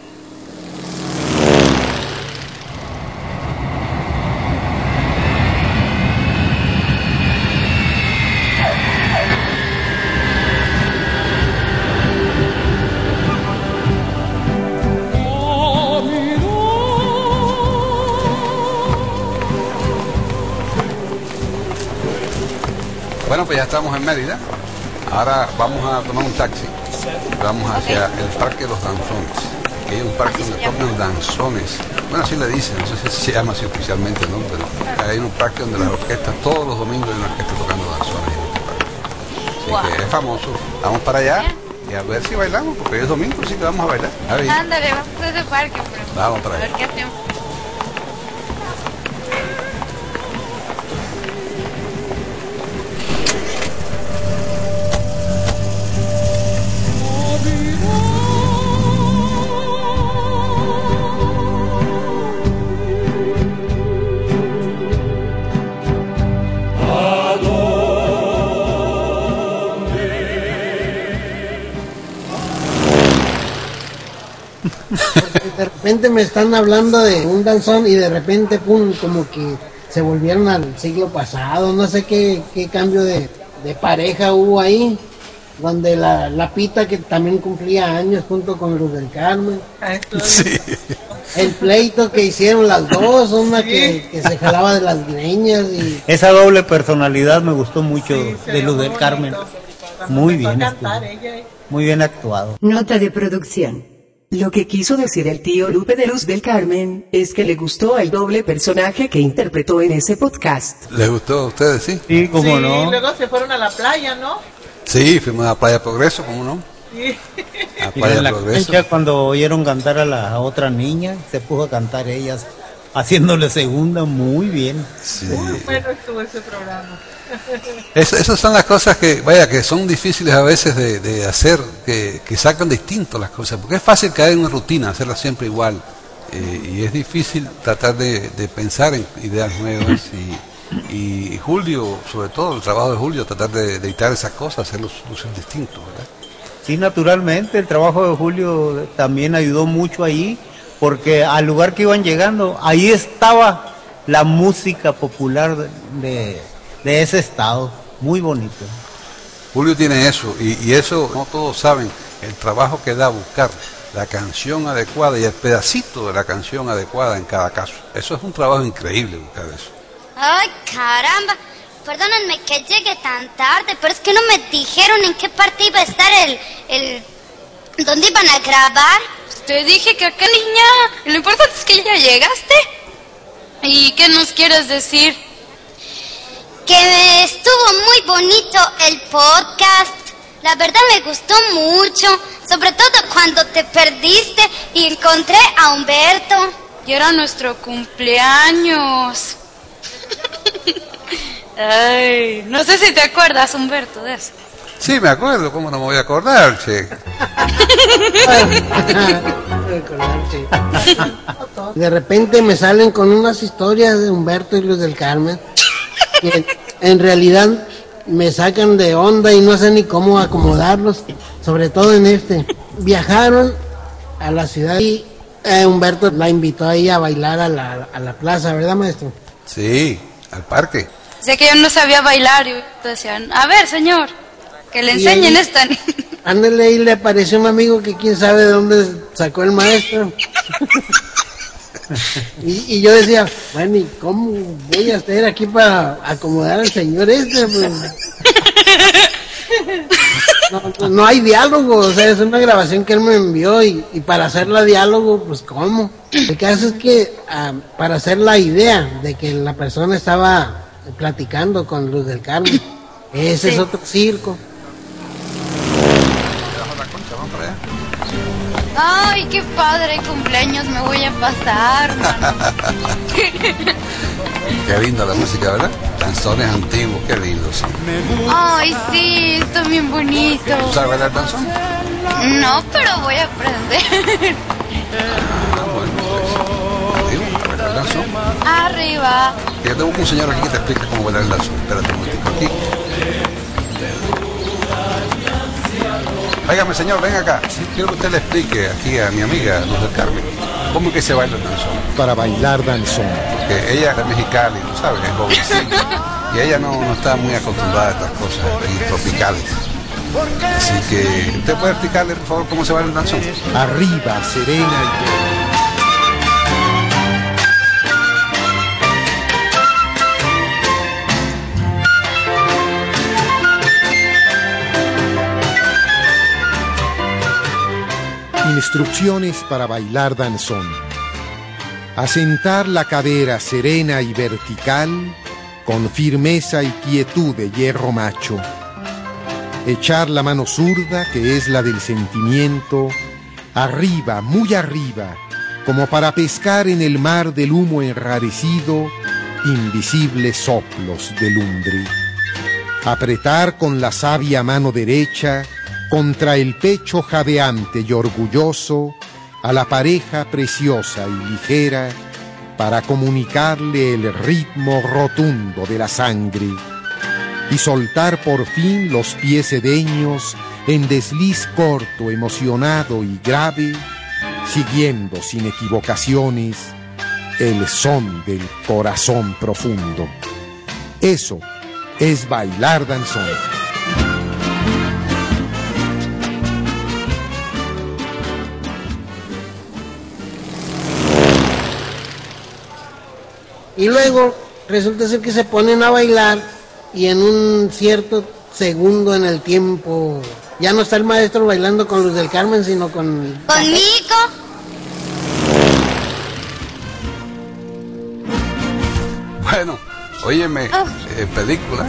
Bueno, pues ya estamos en Mérida. Ahora vamos a tomar un taxi. Vamos hacia el Parque de los Danzones. Que hay un parque donde tocan danzones. Bueno, así le dicen, no sé si se llama así oficialmente, ¿no? Pero hay un parque donde las orquestas, todos los domingos hay una orquesta tocando danzones en este parque. Sí, Wow. Que es famoso. Vamos para allá y a ver si bailamos, porque es domingo, sí que vamos a bailar. A ver. Ándale, vamos a ese parque, pero Vamos para a allá. ver qué hacemos. De repente me están hablando de un danzón y de repente, pum, como que se volvieron al siglo pasado. No sé qué cambio de pareja hubo ahí, donde la Pita, que también cumplía años junto con Luz del Carmen. Sí. El pleito que hicieron las dos, una que se jalaba de las greñas y... Esa doble personalidad me gustó mucho de Luz del Carmen. Muy bien, muy bien actuado. Nota de producción. Lo que quiso decir el tío Lupe de Luz del Carmen es que le gustó el doble personaje que interpretó en ese podcast. ¿Les gustó a ustedes, sí? Sí, cómo Sí, no. luego se fueron a la playa, ¿no? Sí, fuimos a la Playa Progreso, ¿cómo no? Sí. A Y Playa en la Progreso. cancha, cuando oyeron cantar a la otra niña, se puso a cantar ellas, haciéndole segunda muy bien. Sí. Muy bueno estuvo ese programa. Esas son las cosas que, vaya, que son difíciles a veces de hacer, que sacan distinto las cosas, porque es fácil caer en una rutina, hacerla siempre igual, y es difícil tratar de pensar en ideas nuevas, y Julio, sobre todo el trabajo de Julio, tratar de editar esas cosas, hacerlos lucir distintos, ¿verdad? Sí, naturalmente, el trabajo de Julio también ayudó mucho ahí, porque al lugar que iban llegando, ahí estaba la música popular de ese estado, muy bonito. Julio tiene eso, y eso no todos saben, el trabajo que da buscar la canción adecuada y el pedacito de la canción adecuada en cada caso. Eso es un trabajo increíble, buscar eso. Ay, caramba. Perdónenme que llegue tan tarde, pero es que no me dijeron en qué parte iba a estar ¿dónde iban a grabar? Te dije que acá, niña, lo importante es que ya llegaste. ¿Y qué nos quieres decir? Que estuvo muy bonito el podcast. La verdad me gustó mucho, sobre todo cuando te perdiste y encontré a Humberto. Y era nuestro cumpleaños. Ay, no sé si te acuerdas, Humberto, de eso. Sí, me acuerdo, ¿cómo no me voy a acordar, che? De repente me salen con unas historias de Humberto y Luz del Carmen que en realidad me sacan de onda y no sé ni cómo acomodarlos, sobre todo en este. Viajaron a la ciudad y Humberto la invitó ahí a bailar a la plaza, ¿verdad, maestro? Sí, al parque. Sé que yo no sabía bailar y decían, a ver, señor, que le enseñen esta. Ándale, y le apareció un amigo que quién sabe de dónde sacó el maestro. y yo decía, bueno, ¿y cómo voy a hacer aquí para acomodar al señor este? Pues, no hay diálogo, o sea, es una grabación que él me envió y para hacerla diálogo, pues ¿cómo? El caso es que para hacer la idea de que la persona estaba platicando con Luz del Carmen, ese es otro circo. Ay, qué padre cumpleaños me voy a pasar, mano. Qué linda la música, ¿verdad? Danzones antiguos, qué lindos son. Ay, sí, está bien bonito. ¿Tú sabes bailar danzón? No, pero voy a aprender. ¿Bailar danzón? Arriba. Yo tengo un señor aquí que te explica cómo bailar el danzón. Espérate un momentico aquí. Óigame, señor, ven acá. Sí, quiero que usted le explique aquí a mi amiga Luz del Carmen cómo es que se baila el danzón. Para bailar danzón. Porque ella es de Mexicali, tú sabes, es jovencita. Y ella no está muy acostumbrada a estas cosas aquí, tropicales. Así que, ¿usted puede explicarle, por favor, cómo se baila el danzón? Arriba, serena y... Instrucciones para bailar danzón. Asentar la cadera serena y vertical con firmeza y quietud de hierro macho. echar la mano zurda, que es la del sentimiento, arriba, muy arriba, como para pescar en el mar del humo enrarecido invisibles soplos de lumbre. Apretar con la sabia mano derecha contra el pecho jadeante y orgulloso a la pareja preciosa y ligera para comunicarle el ritmo rotundo de la sangre y soltar por fin los pies edeños en desliz corto, emocionado y grave, siguiendo sin equivocaciones el son del corazón profundo. Eso es bailar danzón. Y luego resulta ser que se ponen a bailar y en un cierto segundo en el tiempo ya no está el maestro bailando con Luz del Carmen, sino con... ¿Conmigo? Bueno, óyeme, película.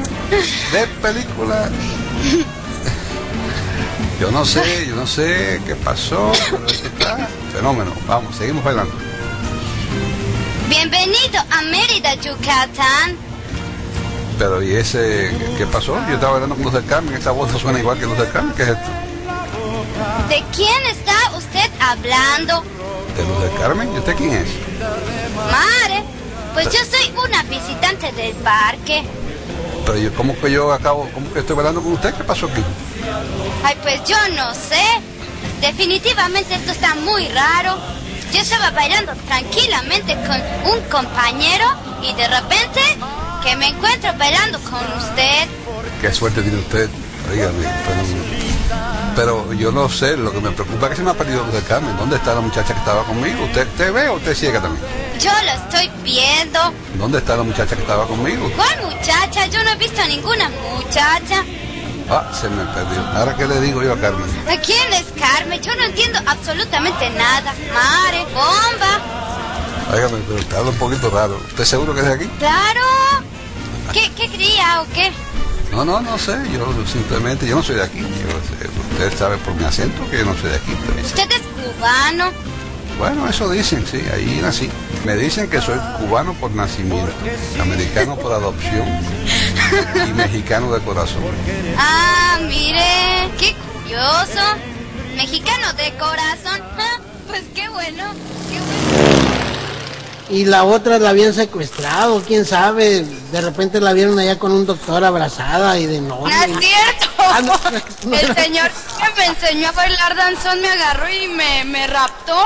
Yo no sé qué pasó, pero aquí está. Fenómeno, vamos, seguimos bailando. Bienvenido a Mérida, Yucatán. Pero ¿y ese qué pasó? Yo estaba hablando con Luz del Carmen, esa voz no suena igual que Luz del Carmen, ¿qué es esto? ¿De quién está usted hablando? ¿De Luz del Carmen? ¿Y usted quién es? Mare, pues yo soy una visitante del parque. Pero yo, ¿cómo que estoy hablando con usted? ¿Qué pasó aquí? Ay, pues yo no sé. Definitivamente esto está muy raro. Yo estaba bailando tranquilamente con un compañero y de repente que me encuentro bailando con usted. Qué suerte tiene usted, dígame. Pero yo no sé, lo que me preocupa es que se me ha perdido Luz del Carmen. ¿Dónde está la muchacha que estaba conmigo? ¿Usted ve o usted es ciega también? Yo lo estoy viendo. ¿Dónde está la muchacha que estaba conmigo? ¿Cuál muchacha? Yo no he visto a ninguna muchacha. Ah, se me perdió. ¿Ahora qué le digo yo a Carmen? ¿A quién es Carmen? Yo no entiendo absolutamente nada. Mare, bomba. Óigame, pero está un poquito raro. ¿Usted seguro que es de aquí? Claro. ¿Qué quería o qué? No sé. Yo simplemente, yo no soy de aquí. Usted sabe por mi acento que yo no soy de aquí. ¿Usted es cubano? Bueno, eso dicen, sí. Ahí nací. Me dicen que soy cubano por nacimiento, americano por adopción y mexicano de corazón. Ah, mire, qué curioso. Mexicano de corazón. Pues qué bueno, qué bueno. Y la otra la habían secuestrado, quién sabe. De repente la vieron allá con un doctor abrazada y de novio. No es cierto. El señor que me enseñó a bailar danzón me agarró y me raptó.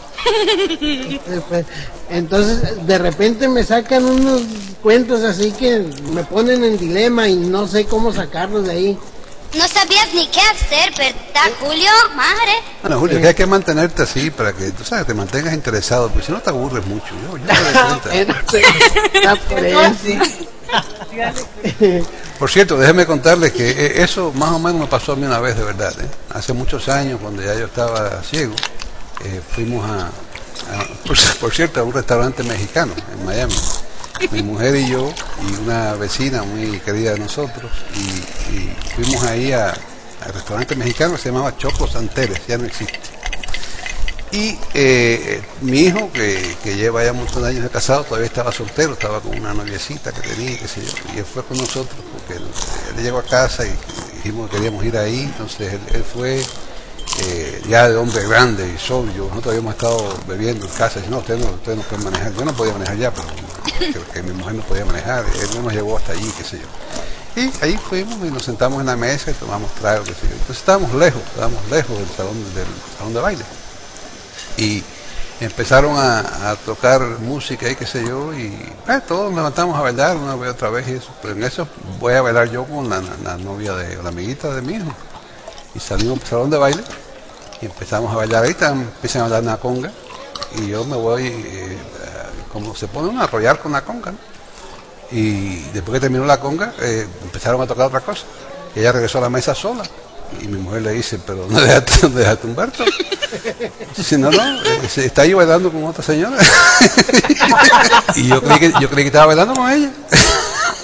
Entonces de repente me sacan unos cuentos así que me ponen en dilema y no sé cómo sacarlos de ahí. No sabías ni qué hacer, ¿verdad, Julio? Madre. Bueno, Julio, que hay que mantenerte así para que, tú sabes, te mantengas interesado, porque si no te aburres mucho. Yo me doy cuenta. Por cierto, déjeme contarles que eso más o menos me pasó a mí una vez, de verdad. Hace muchos años, cuando ya yo estaba ciego, fuimos por cierto, a un restaurante mexicano en Miami. Mi mujer y yo y una vecina muy querida de nosotros y fuimos ahí al restaurante mexicano que se llamaba Choco Santeres, ya no existe. Y mi hijo, que lleva ya muchos años de casado, todavía estaba soltero, estaba con una noviecita que tenía, qué sé yo, y él fue con nosotros porque él llegó a casa y dijimos que queríamos ir ahí, entonces él fue ya de hombre grande y sobrio. Nosotros habíamos estado bebiendo en casa y dice, no, ustedes no pueden manejar. Yo no podía manejar ya, pero que mi mujer no podía manejar, él no nos llevó hasta allí, qué sé yo. Y ahí fuimos y nos sentamos en la mesa y tomamos trago, qué sé yo. Entonces estábamos lejos del salón de baile. Y empezaron a tocar música y qué sé yo, y todos nos levantamos a bailar una vez otra vez y eso. Pero en eso voy a bailar yo con la novia la amiguita de mi hijo. Y salimos al salón de baile y empezamos a bailar. Ahorita empiezan a bailar una conga y yo me voy, como se pone uno a arrollar con la conga, ¿no? Y después que terminó la conga, empezaron a tocar otra cosa. Y ella regresó a la mesa sola. Y mi mujer le dice, pero no dejaste Humberto. Dice, no, está ahí bailando con otra señora. Y yo creí que estaba bailando con ella.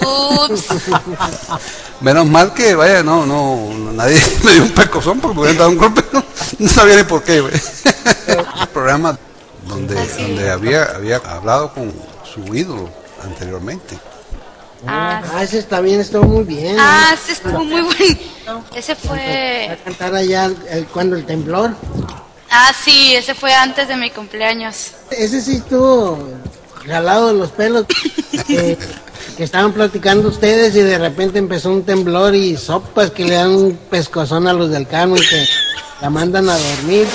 Ups. Menos mal que, vaya, no, nadie me dio un pescozón porque me hubieran dado un golpe, no sabía ni por qué, güey. Un programa donde había hablado con su ídolo anteriormente. Ese también estuvo muy bien. Ese estuvo muy bueno. Ese fue... A cantar allá cuando el temblor. Sí, ese fue antes de mi cumpleaños. Ese sí estuvo jalado de los pelos. Que estaban platicando ustedes y de repente empezó un temblor y sopas que le dan un pescozón a los del Carmen que la mandan a dormir.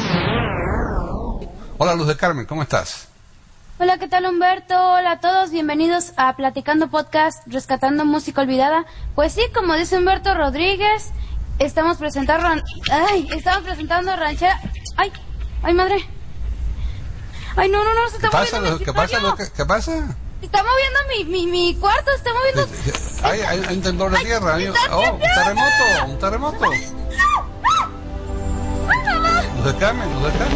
Hola, Luz del Carmen, ¿cómo estás? Hola, ¿qué tal, Humberto? Hola a todos, bienvenidos a Platicando Podcast, Rescatando Música Olvidada. Pues sí, como dice Humberto Rodríguez, estamos presentando ranchera... ¡Ay, madre! ¡Ay, no, se está moviendo! ¿Qué pasa? ¿Qué pasa? Se está moviendo mi cuarto, se está moviendo... Hay un temblor de tierra. Un terremoto. Luz del Carmen.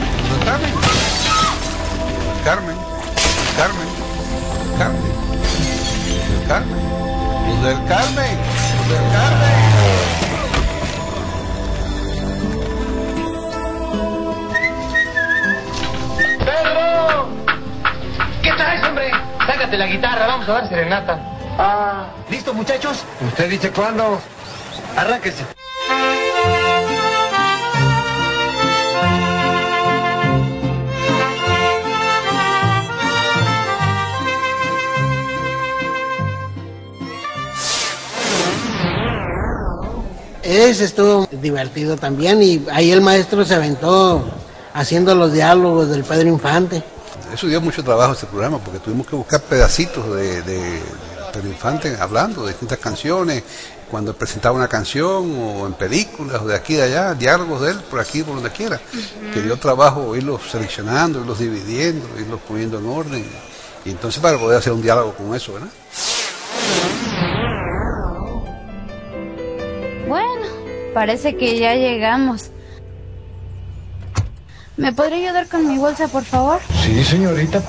¡Pedro! ¿Qué traes, hombre? Sácate la guitarra, vamos a dar serenata. ¿Listo, muchachos? ¿Usted dice cuándo? Arránquese. Ese estuvo divertido también y ahí el maestro se aventó haciendo los diálogos del Pedro Infante. Eso dio mucho trabajo este programa porque tuvimos que buscar pedacitos de Pedro Infante hablando de distintas canciones, cuando presentaba una canción o en películas o de aquí y de allá, diálogos de él por aquí por donde quiera. Que dio trabajo irlos seleccionando, irlos dividiendo, irlos poniendo en orden y entonces para poder hacer un diálogo con eso, ¿verdad? Bueno, parece que ya llegamos. ¿Me podría ayudar con mi bolsa, por favor? Sí, señorita.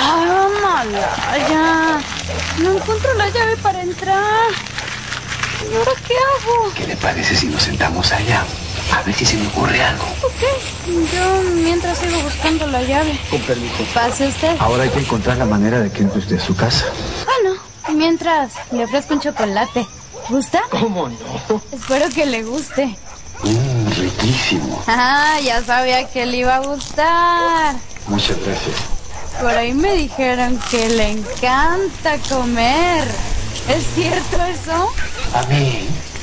Malaya. No encuentro la llave para entrar. ¿Y ahora qué hago? ¿Qué le parece si nos sentamos allá? A ver si se me ocurre algo. Ok, yo mientras sigo buscando la llave. Con permiso. Pase usted. Ahora hay que encontrar la manera de que entre usted a su casa. Mientras le ofrezco un chocolate. ¿Gusta? ¿Cómo no? Espero que le guste. Riquísimo. Ya sabía que le iba a gustar. Muchas gracias. Por ahí me dijeron que le encanta comer. ¿Es cierto eso? A mí.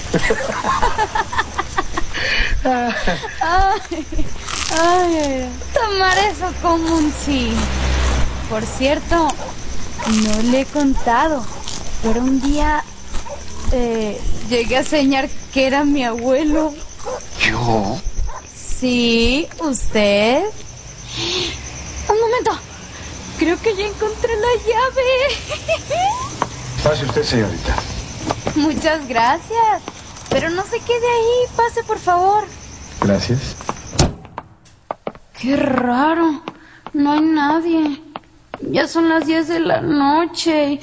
Tomar eso como un sí. Por cierto, no le he contado, pero un día llegué a soñar que era mi abuelo. ¿Yo? Sí, usted. Un momento. Creo que ya encontré la llave. Pase usted, señorita. Muchas gracias. Pero no se quede ahí. Pase, por favor. Gracias. Qué raro. No hay nadie. Ya son las 10 de la noche.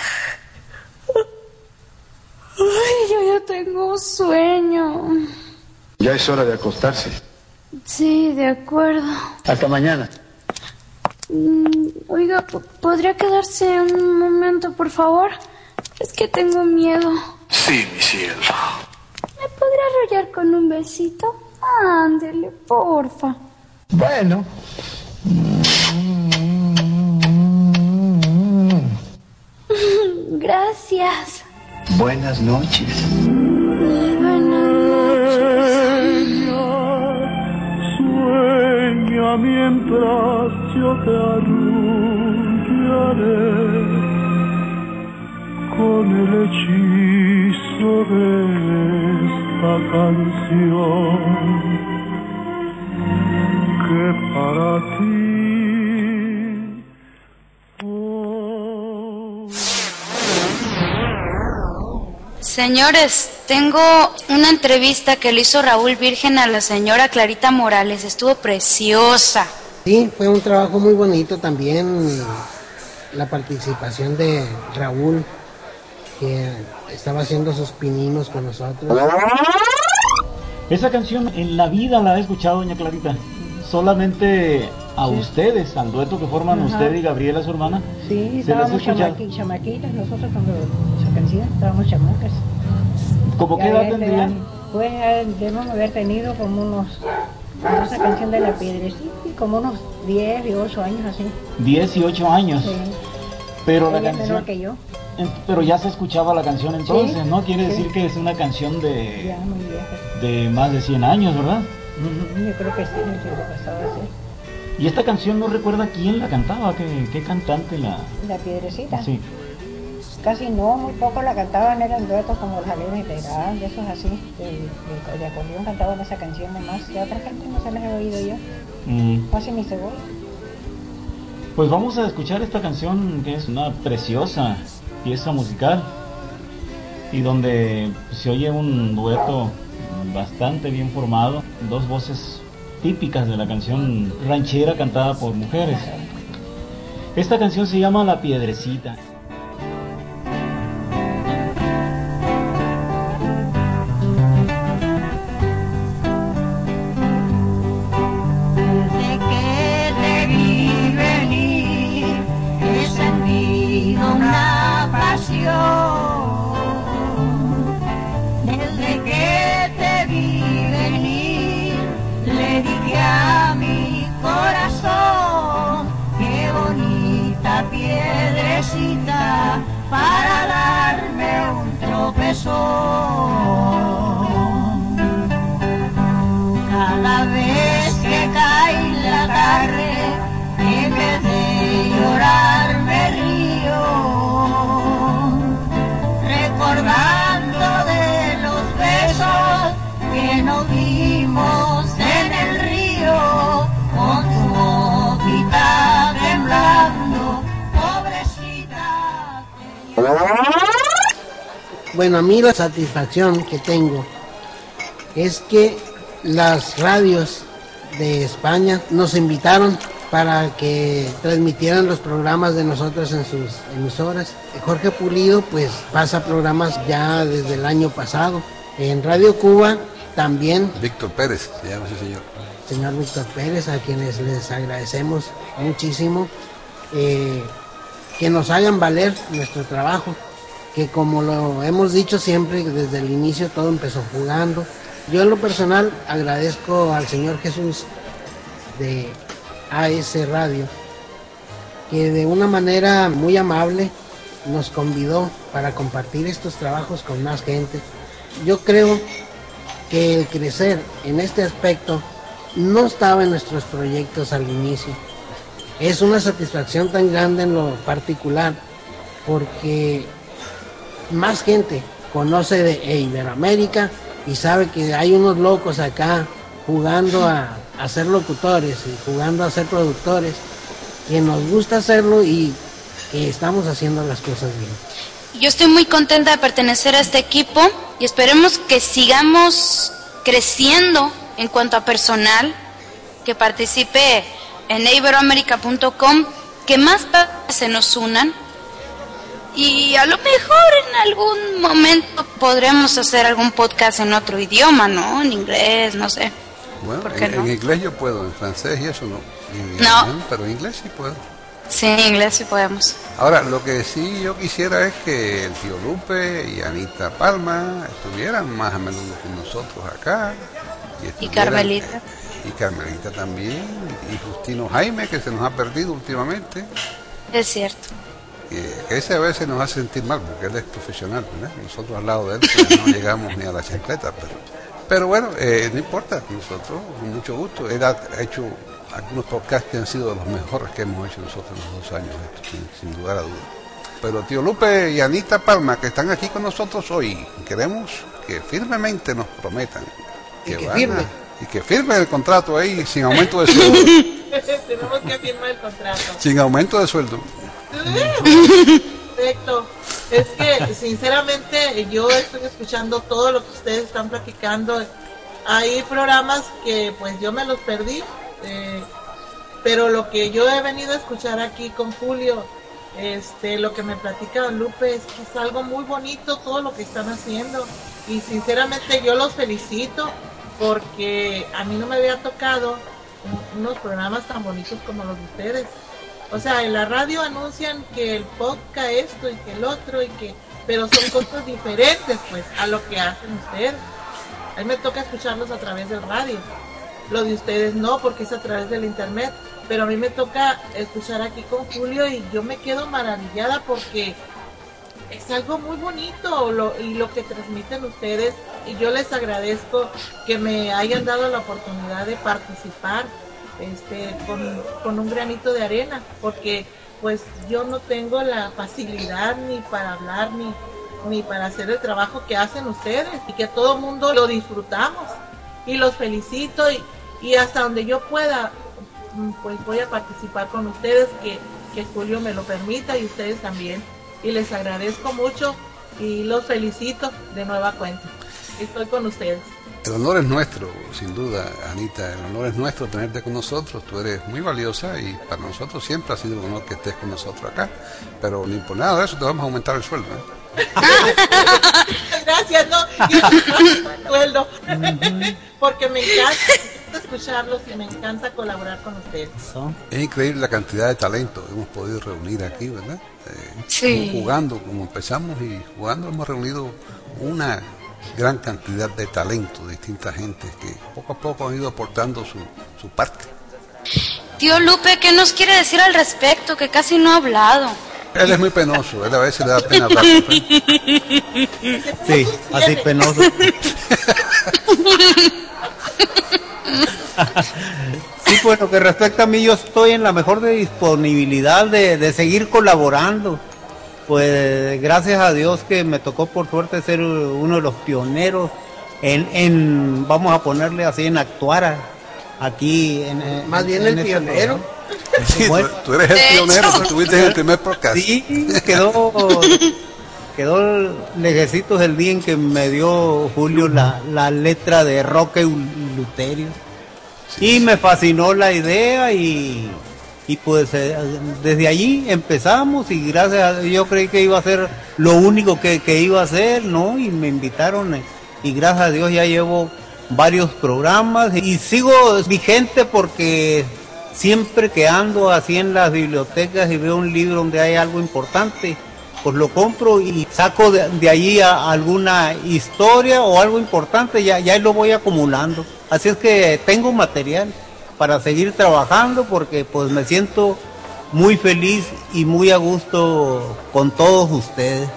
Ay, yo ya tengo sueño. Ya es hora de acostarse. Sí, de acuerdo. Hasta mañana. Oiga, ¿podría quedarse un momento, por favor? Es que tengo miedo. Sí, mi cielo. ¿Me podría arrollar con un besito? Ándele, porfa. Bueno. Gracias. Buenas noches. Sueña mientras yo te arrullaré con el hechizo de esta canción que para ti. Señores, tengo una entrevista que le hizo Raúl Virgen a la señora Clarita Morales. Estuvo preciosa. Sí, fue un trabajo muy bonito también, la participación de Raúl. que estaba haciendo sus pininos con nosotros. Esa canción en la vida la he escuchado, doña Clarita. Solamente a ustedes, al dueto que forman usted y Gabriela, su hermana. Sí, estábamos chamaquitas nosotros cuando esa canción, estábamos chamacas. ¿Cómo qué edad tendrían? Pues debemos haber tenido como unos, esa canción de La Piedrecita, como unos 10 y 8 años así. 10 y 8 años. Sí. Pero ella la canción... menor que yo. Pero ya se escuchaba la canción entonces, sí, ¿no? Quiere sí. decir que es una canción ya muy vieja. de más de 100 años, ¿verdad? Yo creo que sí, el tiempo pasado así. Y esta canción no recuerda quién la cantaba, qué cantante la... La Piedrecita. Sí. Casi no, muy poco la cantaban, eran duetos como los Alegres de Gran, de esos así, de acordeón cantaban esa canción nomás, y a otra gente no se les he oído yo, casi ni se voy. Pues vamos a escuchar esta canción que es una preciosa pieza musical y donde se oye un dueto bastante bien formado, dos voces típicas de la canción ranchera cantada por mujeres. Esta canción se llama La Piedrecita. Desde que te vi venir, le dije a mi corazón, qué bonita piedrecita para darme un tropezón. Cada vez que cae la tarde, en vez de llorar me río, recordando de los besos que nos dimos en el río, con su boquita temblando, pobrecita. Bueno, a mí la satisfacción que tengo es que las radios de España nos invitaron para que transmitieran los programas de nosotros en sus emisoras. Jorge Pulido pues pasa programas ya desde el año pasado. En Radio Cuba también. Víctor Pérez, se llama ese señor. Señor Víctor Pérez, a quienes les agradecemos muchísimo que nos hagan valer nuestro trabajo, que como lo hemos dicho siempre, desde el inicio todo empezó jugando. Yo en lo personal agradezco al Señor Jesús de AS Radio, que de una manera muy amable nos convidó para compartir estos trabajos con más gente. Yo creo que el crecer en este aspecto no estaba en nuestros proyectos al inicio. Es una satisfacción tan grande en lo particular porque más gente conoce de Iberoamérica y sabe que hay unos locos acá jugando a ser locutores y jugando a ser productores, que nos gusta hacerlo y que estamos haciendo las cosas bien. Yo estoy muy contenta de pertenecer a este equipo y esperemos que sigamos creciendo en cuanto a personal, que participe en iberoamerica.com, que más se nos unan y a lo mejor en algún momento podremos hacer algún podcast en otro idioma, ¿no? En inglés, no sé. Bueno, ¿por qué no? En inglés yo puedo, en francés y eso no. No. Pero en inglés sí puedo. Sí, en inglés sí podemos. Ahora, lo que sí yo quisiera es que el tío Lupe y Anita Palma estuvieran más a menudo con nosotros acá. Y Carmelita. Y Carmelita también. Y Justino Jaime, que se nos ha perdido últimamente. Es cierto. Que ese a veces nos hace sentir mal, porque él es profesional, ¿verdad? Nosotros al lado de él pues, no llegamos ni a la chancleta, pero bueno, no importa, nosotros con mucho gusto. Él ha hecho algunos podcasts que han sido de los mejores que hemos hecho nosotros en los 2 años, sin lugar a dudas. Pero tío Lupe y Anita Palma, que están aquí con nosotros hoy, queremos que firmemente nos prometan que firmen el contrato ahí sin aumento de sueldo. Tenemos que firmar el contrato. Sin aumento de sueldo. Perfecto. Es que sinceramente yo estoy escuchando todo lo que ustedes están platicando. Hay programas que pues yo me los perdí, pero lo que yo he venido a escuchar aquí con Julio Lo que me platica don Lupe es que es algo muy bonito todo lo que están haciendo, y sinceramente yo los felicito porque a mí no me había tocado unos programas tan bonitos como los de ustedes. O sea, en la radio anuncian que el podcast esto y que el otro, pero son cosas diferentes pues a lo que hacen ustedes. A mí me toca escucharlos a través del radio. Lo de ustedes no, porque es a través del internet. Pero a mí me toca escuchar aquí con Julio y yo me quedo maravillada porque es algo muy bonito lo que transmiten ustedes. Y yo les agradezco que me hayan dado la oportunidad de participar con un granito de arena. Porque pues yo no tengo la facilidad ni para hablar ni para hacer el trabajo que hacen ustedes. Y que todo mundo lo disfrutamos. Y los felicito y hasta donde yo pueda, pues voy a participar con ustedes, que Julio me lo permita y ustedes también. Y les agradezco mucho y los felicito de nueva cuenta. Estoy con ustedes. El honor es nuestro, sin duda, Anita. El honor es nuestro tenerte con nosotros. Tú eres muy valiosa y para nosotros siempre ha sido un honor que estés con nosotros acá. Pero ni por nada de eso te vamos a aumentar el sueldo, ¿eh? Gracias, no, sueldo, porque me encanta escucharlos y me encanta colaborar con ustedes. Es increíble la cantidad de talento que hemos podido reunir aquí, ¿verdad? Sí. Jugando, como empezamos y jugando, hemos reunido una gran cantidad de talento de distintas gentes que poco a poco han ido aportando su parte. Tío Lupe, ¿qué nos quiere decir al respecto? Que casi no ha hablado. Él es muy penoso, él a veces le da pena hablar. Sí, así penoso. Sí, pues lo que respecta a mí, yo estoy en la mejor de disponibilidad de seguir colaborando. Pues gracias a Dios que me tocó por suerte ser uno de los pioneros en vamos a ponerle así, en actuar aquí. Más bien el pionero. Sí, tú eres el pionero, tú estuviste en el primer podcast. Sí, quedó lejecitos el día en que me dio Julio la letra de Roque y Luterio. Y me fascinó la idea y pues desde allí empezamos y gracias a Dios yo creí que iba a ser lo único que iba a hacer, ¿no? Y me invitaron y gracias a Dios ya llevo varios programas y sigo vigente porque siempre que ando así en las bibliotecas y veo un libro donde hay algo importante, pues lo compro y saco de allí alguna historia o algo importante, ya lo voy acumulando. Así es que tengo material para seguir trabajando porque pues me siento muy feliz y muy a gusto con todos ustedes.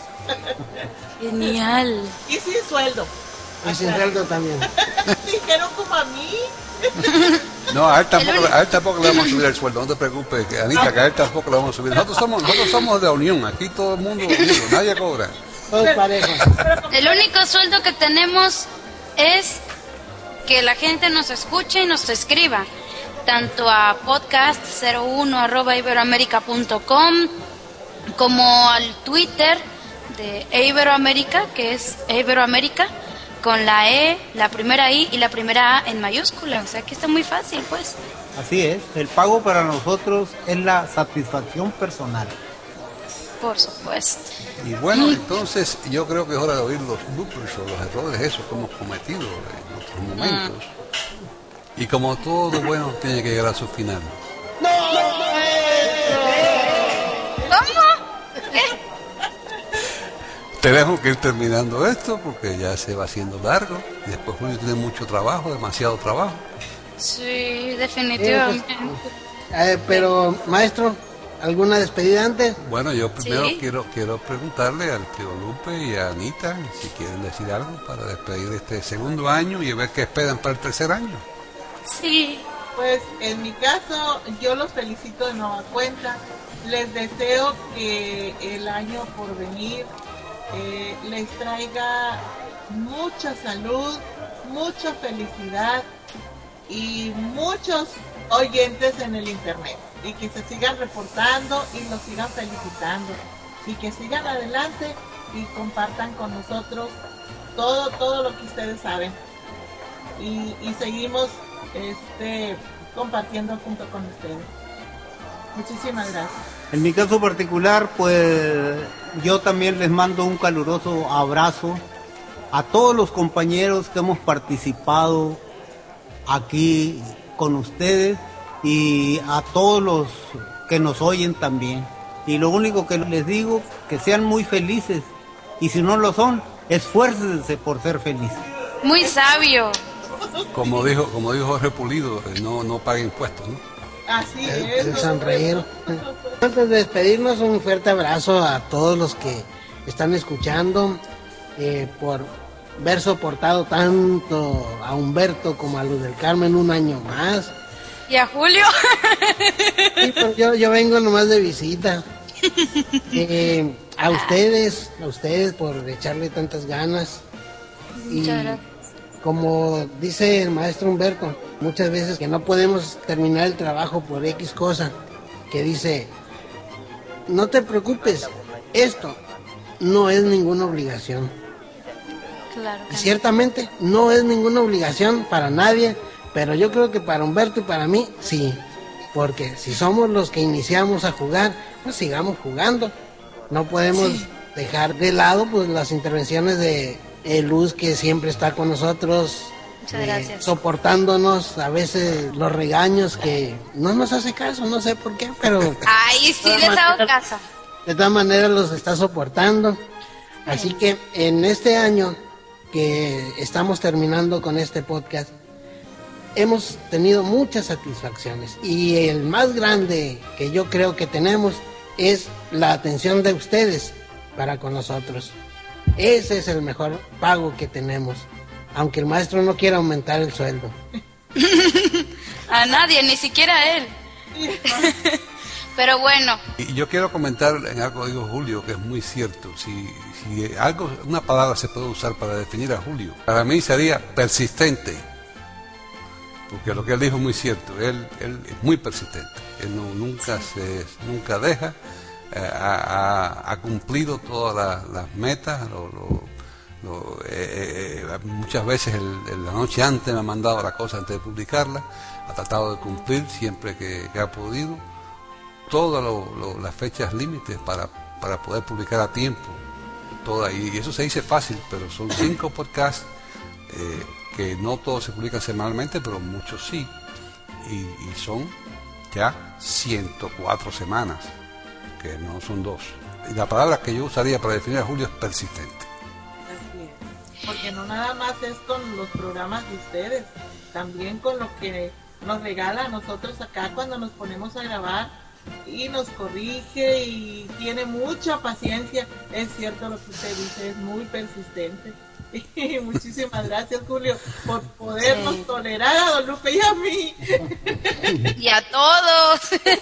Genial. Y sin sueldo. Y sin sueldo también. Dijeron como a mí. No, a él tampoco le vamos a subir el sueldo, no te preocupes, Anita, que a él tampoco le vamos a subir. Nosotros somos de unión, aquí todo el mundo unido, nadie cobra. Todos parejos. El único sueldo que tenemos es que la gente nos escuche y nos escriba, tanto a podcast01@iberoamerica.com como al Twitter de Iberoamérica, que es Iberoamérica, con la E, la primera I y la primera A en mayúscula, o sea que está muy fácil, pues. Así es, el pago para nosotros es la satisfacción personal. Por supuesto. Y bueno, entonces yo creo que es hora de oír los bloopers o los errores esos que hemos cometido en otros momentos. Y como todo bueno tiene que llegar a su final. ¿Cómo? ¿Qué? Tenemos que ir terminando esto porque ya se va haciendo largo. Y después Julio tiene mucho trabajo, demasiado trabajo. Sí, definitivamente. Pero, maestro, ¿alguna despedida antes? Bueno, yo primero ¿Sí? quiero preguntarle al tío Lupe y a Anita si quieren decir algo para despedir este segundo año y ver qué esperan para el tercer año. Sí. Pues en mi caso, yo los felicito de nueva cuenta. Les deseo que el año por venir les traiga mucha salud, mucha felicidad y muchos oyentes en el internet, y que se sigan reportando y nos sigan felicitando y que sigan adelante y compartan con nosotros todo lo que ustedes saben y seguimos compartiendo junto con ustedes. Muchísimas gracias. En mi caso particular, pues yo también les mando un caluroso abrazo a todos los compañeros que hemos participado aquí con ustedes y a todos los que nos oyen también. Y lo único que les digo, que sean muy felices, y si no lo son, esfuércense por ser felices. Muy sabio. Como dijo Jorge Pulido, no pague impuestos, ¿no? Así es. El sonreír. Antes de despedirnos, un fuerte abrazo a todos los que están escuchando, por ver soportado tanto a Humberto como a Luz del Carmen un año más. ¿Y a Julio? Sí, pues yo vengo nomás de visita. A ustedes por echarle tantas ganas. Muchas gracias. Como dice el maestro Humberto, muchas veces que no podemos terminar el trabajo por X cosa, que dice, no te preocupes, esto no es ninguna obligación. Claro. Y ciertamente no es ninguna obligación para nadie, pero yo creo que para Humberto y para mí sí, porque si somos los que iniciamos a jugar, pues sigamos jugando. No podemos dejar de lado pues las intervenciones de Luz, que siempre está con nosotros, soportándonos, a veces los regaños, que no nos hace caso, no sé por qué, pero ay, sí les hago caso. De todas maneras los está soportando. Así que en este año que estamos terminando con este podcast, hemos tenido muchas satisfacciones, y el más grande que yo creo que tenemos es la atención de ustedes para con nosotros. Ese es el mejor pago que tenemos, aunque el maestro no quiera aumentar el sueldo. A nadie, ni siquiera a él. Pero bueno. Y yo quiero comentar en algo que dijo Julio, que es muy cierto. Si una palabra se puede usar para definir a Julio, para mí sería persistente. Porque lo que él dijo es muy cierto. Él es muy persistente. Él nunca deja. Ha cumplido todas las metas. Muchas veces la noche antes me ha mandado la cosa antes de publicarla. Ha tratado de cumplir siempre que ha podido todas las fechas límites para poder publicar a tiempo. Y eso se dice fácil, pero son 5 podcasts que no todos se publican semanalmente, pero muchos sí, y son ya 104 semanas, que no son 2. Y la palabra que yo usaría para definir a Julio es persistente. Así es, porque no nada más es con los programas de ustedes, también con lo que nos regala a nosotros acá cuando nos ponemos a grabar y nos corrige y tiene mucha paciencia. Es cierto lo que usted dice, es muy persistente. Y muchísimas gracias, Julio, por podernos tolerar a Don Lupe y a mí. Y a todos.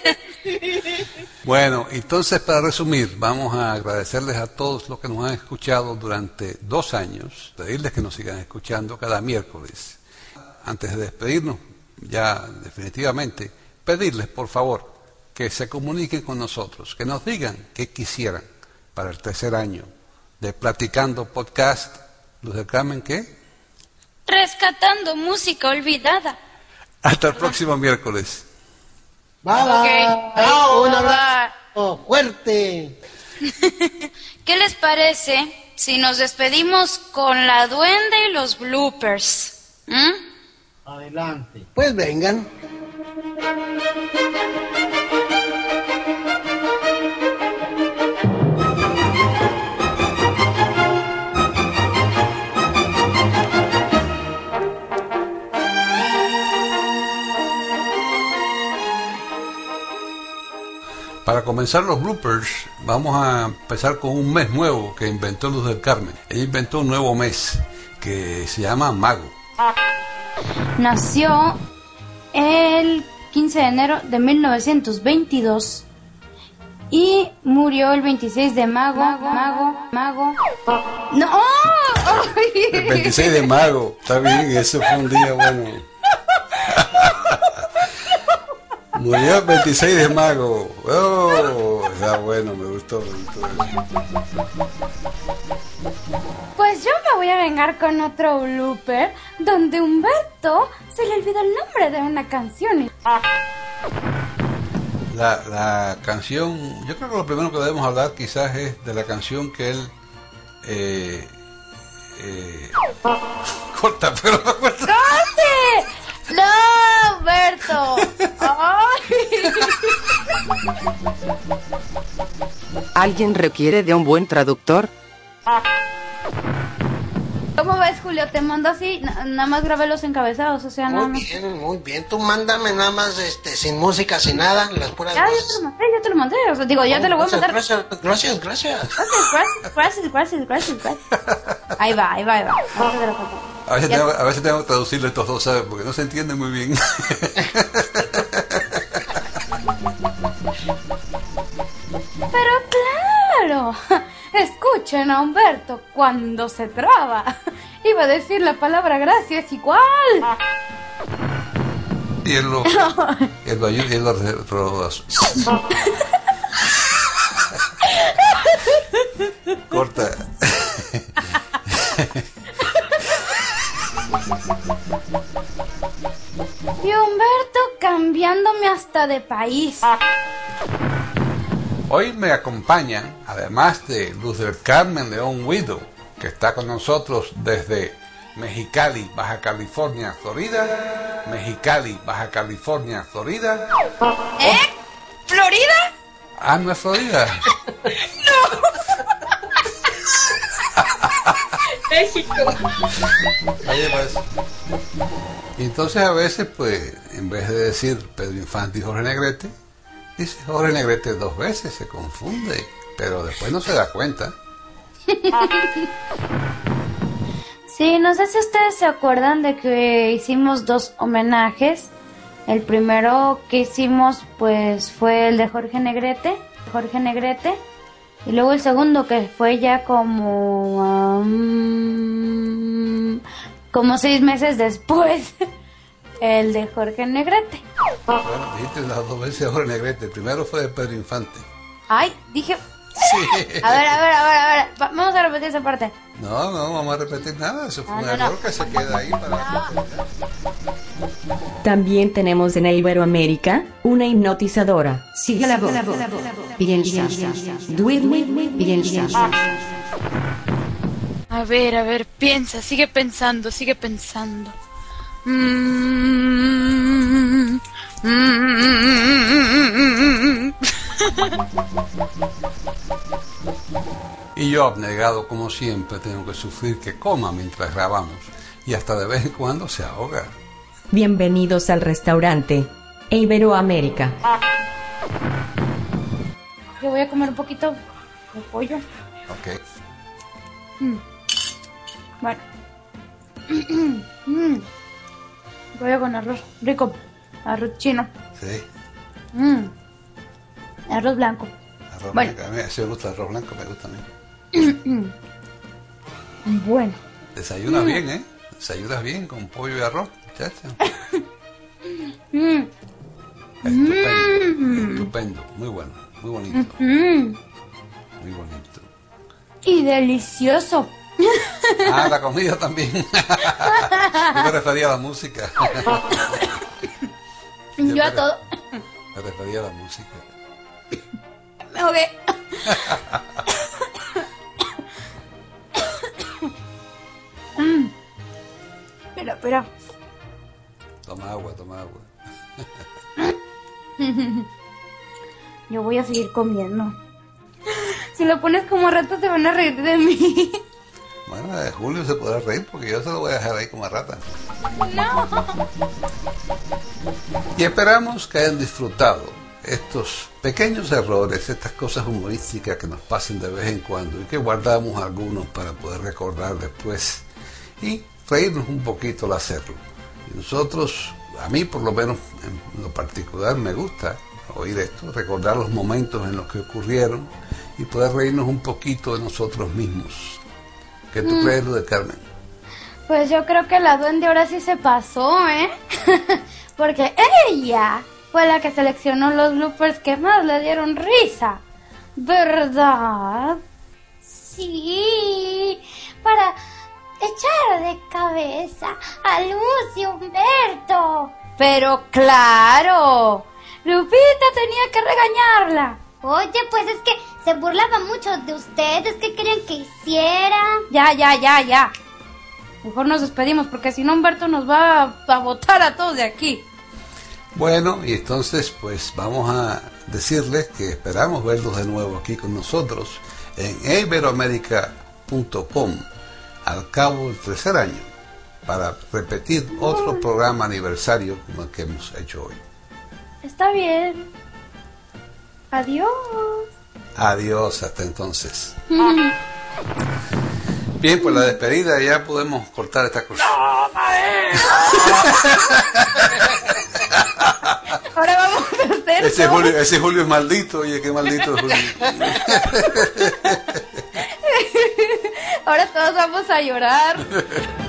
Bueno, entonces para resumir, vamos a agradecerles a todos los que nos han escuchado durante 2 años, pedirles que nos sigan escuchando cada miércoles. Antes de despedirnos, ya definitivamente, pedirles por favor que se comuniquen con nosotros, que nos digan qué quisieran para el 3er año de Platicando Podcast. Luz del Carmen, ¿qué? Rescatando música olvidada. Hasta el próximo miércoles. Bye, bye. Un abrazo fuerte. ¿Qué les parece si nos despedimos con la duende y los bloopers? Adelante. Pues vengan. Para comenzar los bloopers, vamos a empezar con un mes nuevo que inventó Luz del Carmen. Ella inventó un nuevo mes que se llama Mago. Nació el 15 de enero de 1922 y murió el 26 de mago. ¡No! El 26 de mago, está bien, ese fue un día bueno. Murió el 26 de mago. Oh, está bueno, me gustó. Pues yo me voy a vengar con otro blooper donde Humberto se le olvidó el nombre de una canción. La canción, yo creo que lo primero que debemos hablar quizás es de la canción que él corta, pero no acuerdo. ¡Corte! ¡No, Humberto! ¡Ay! ¿Alguien requiere de un buen traductor? ¿Cómo ves, Julio? Te mando así, nada más grabé los encabezados, o sea, nada más. Muy bien, tú mándame nada más, sin música, sin nada, las puras Ya, voces. ya te lo mandé, o sea, digo, ya te lo voy a mandar. Gracias. Ahí va. A veces tengo que traducirle estos dos, ¿sabes? Porque no se entiende muy bien. Pero claro, escuchen a Humberto cuando se traba. Iba a decir la palabra gracias igual. Y él lo ayuda y él lo corta. Y Humberto cambiándome hasta de país. Hoy me acompañan, además de Luz del Carmen León Widow, que está con nosotros desde Mexicali, Baja California, Florida. Mexicali, Baja California, Florida. ¿Florida? Ah, no es Florida. México. Oye, pues. Y entonces a veces, pues, en vez de decir Pedro Infante y Jorge Negrete, dice Jorge Negrete 2 veces, se confunde, pero después no se da cuenta. Sí, no sé si ustedes se acuerdan de que hicimos 2 homenajes. El primero que hicimos, pues, fue el de Jorge Negrete, y luego el segundo que fue ya como 6 meses después, el de Jorge Negrete. Bueno, dijiste las 2 veces Jorge Negrete. El primero fue de Pedro Infante. Ay, dije... Sí. A ver. Vamos a repetir esa parte. No vamos a repetir nada. Eso fue un error que se queda ahí para la posteridad. También tenemos en Iberoamérica una hipnotizadora. Sigue la voz. Piensa. Duerme, piensa. A ver, piensa, sigue pensando. Y yo, abnegado como siempre, tengo que sufrir que coma mientras grabamos, y hasta de vez en cuando se ahoga. Bienvenidos al restaurante Iberoamérica. Yo voy a comer un poquito de pollo. Ok. Bueno. Pollo con arroz rico. Arroz chino. Sí. Arroz blanco. Arroz bueno. blanco. A mí sí me gusta el arroz blanco, me gusta a mí. Bueno. Desayunas bien, ¿eh? Desayunas bien con pollo y arroz, muchacha. Estupendo. Muy bueno, muy bonito. Muy bonito. Y delicioso. Ah, la comida también. Yo me refería a la música. Yo a todo. Me refería a la música. Me ahogué. Espera. Toma agua. Yo voy a seguir comiendo. Si lo pones como rata se van a reír de mí. Bueno, Julio se podrá reír porque yo se lo voy a dejar ahí como rata. No. Y esperamos que hayan disfrutado estos pequeños errores, estas cosas humorísticas que nos pasan de vez en cuando y que guardamos algunos para poder recordar después y reírnos un poquito al hacerlo. Y nosotros, a mí por lo menos en lo particular me gusta oír esto, recordar los momentos en los que ocurrieron y poder reírnos un poquito de nosotros mismos. ¿Qué tú crees, Luz del Carmen? Pues yo creo que la duende ahora sí se pasó, ¿eh? Porque ella fue la que seleccionó los bloopers que más le dieron risa, ¿verdad? Sí, para echar de cabeza a Luz y Humberto. Pero claro, Lupita, tenía que regañarla. Oye, pues es que se burlaba mucho de ustedes. ¿Qué querían que hiciera? Ya. Mejor nos despedimos porque si no Humberto nos va a botar a todos de aquí. Bueno, y entonces pues vamos a decirles que esperamos verlos de nuevo aquí con nosotros en iberoamerica.com al cabo del tercer año para repetir otro programa aniversario como el que hemos hecho hoy. Está bien. Adiós. Adiós, hasta entonces. Bien, pues la despedida, ya podemos cortar esta cosa. ¡No, Ahora vamos a hacer ese Julio es maldito, oye, qué maldito es Julio. Ahora todos vamos a llorar.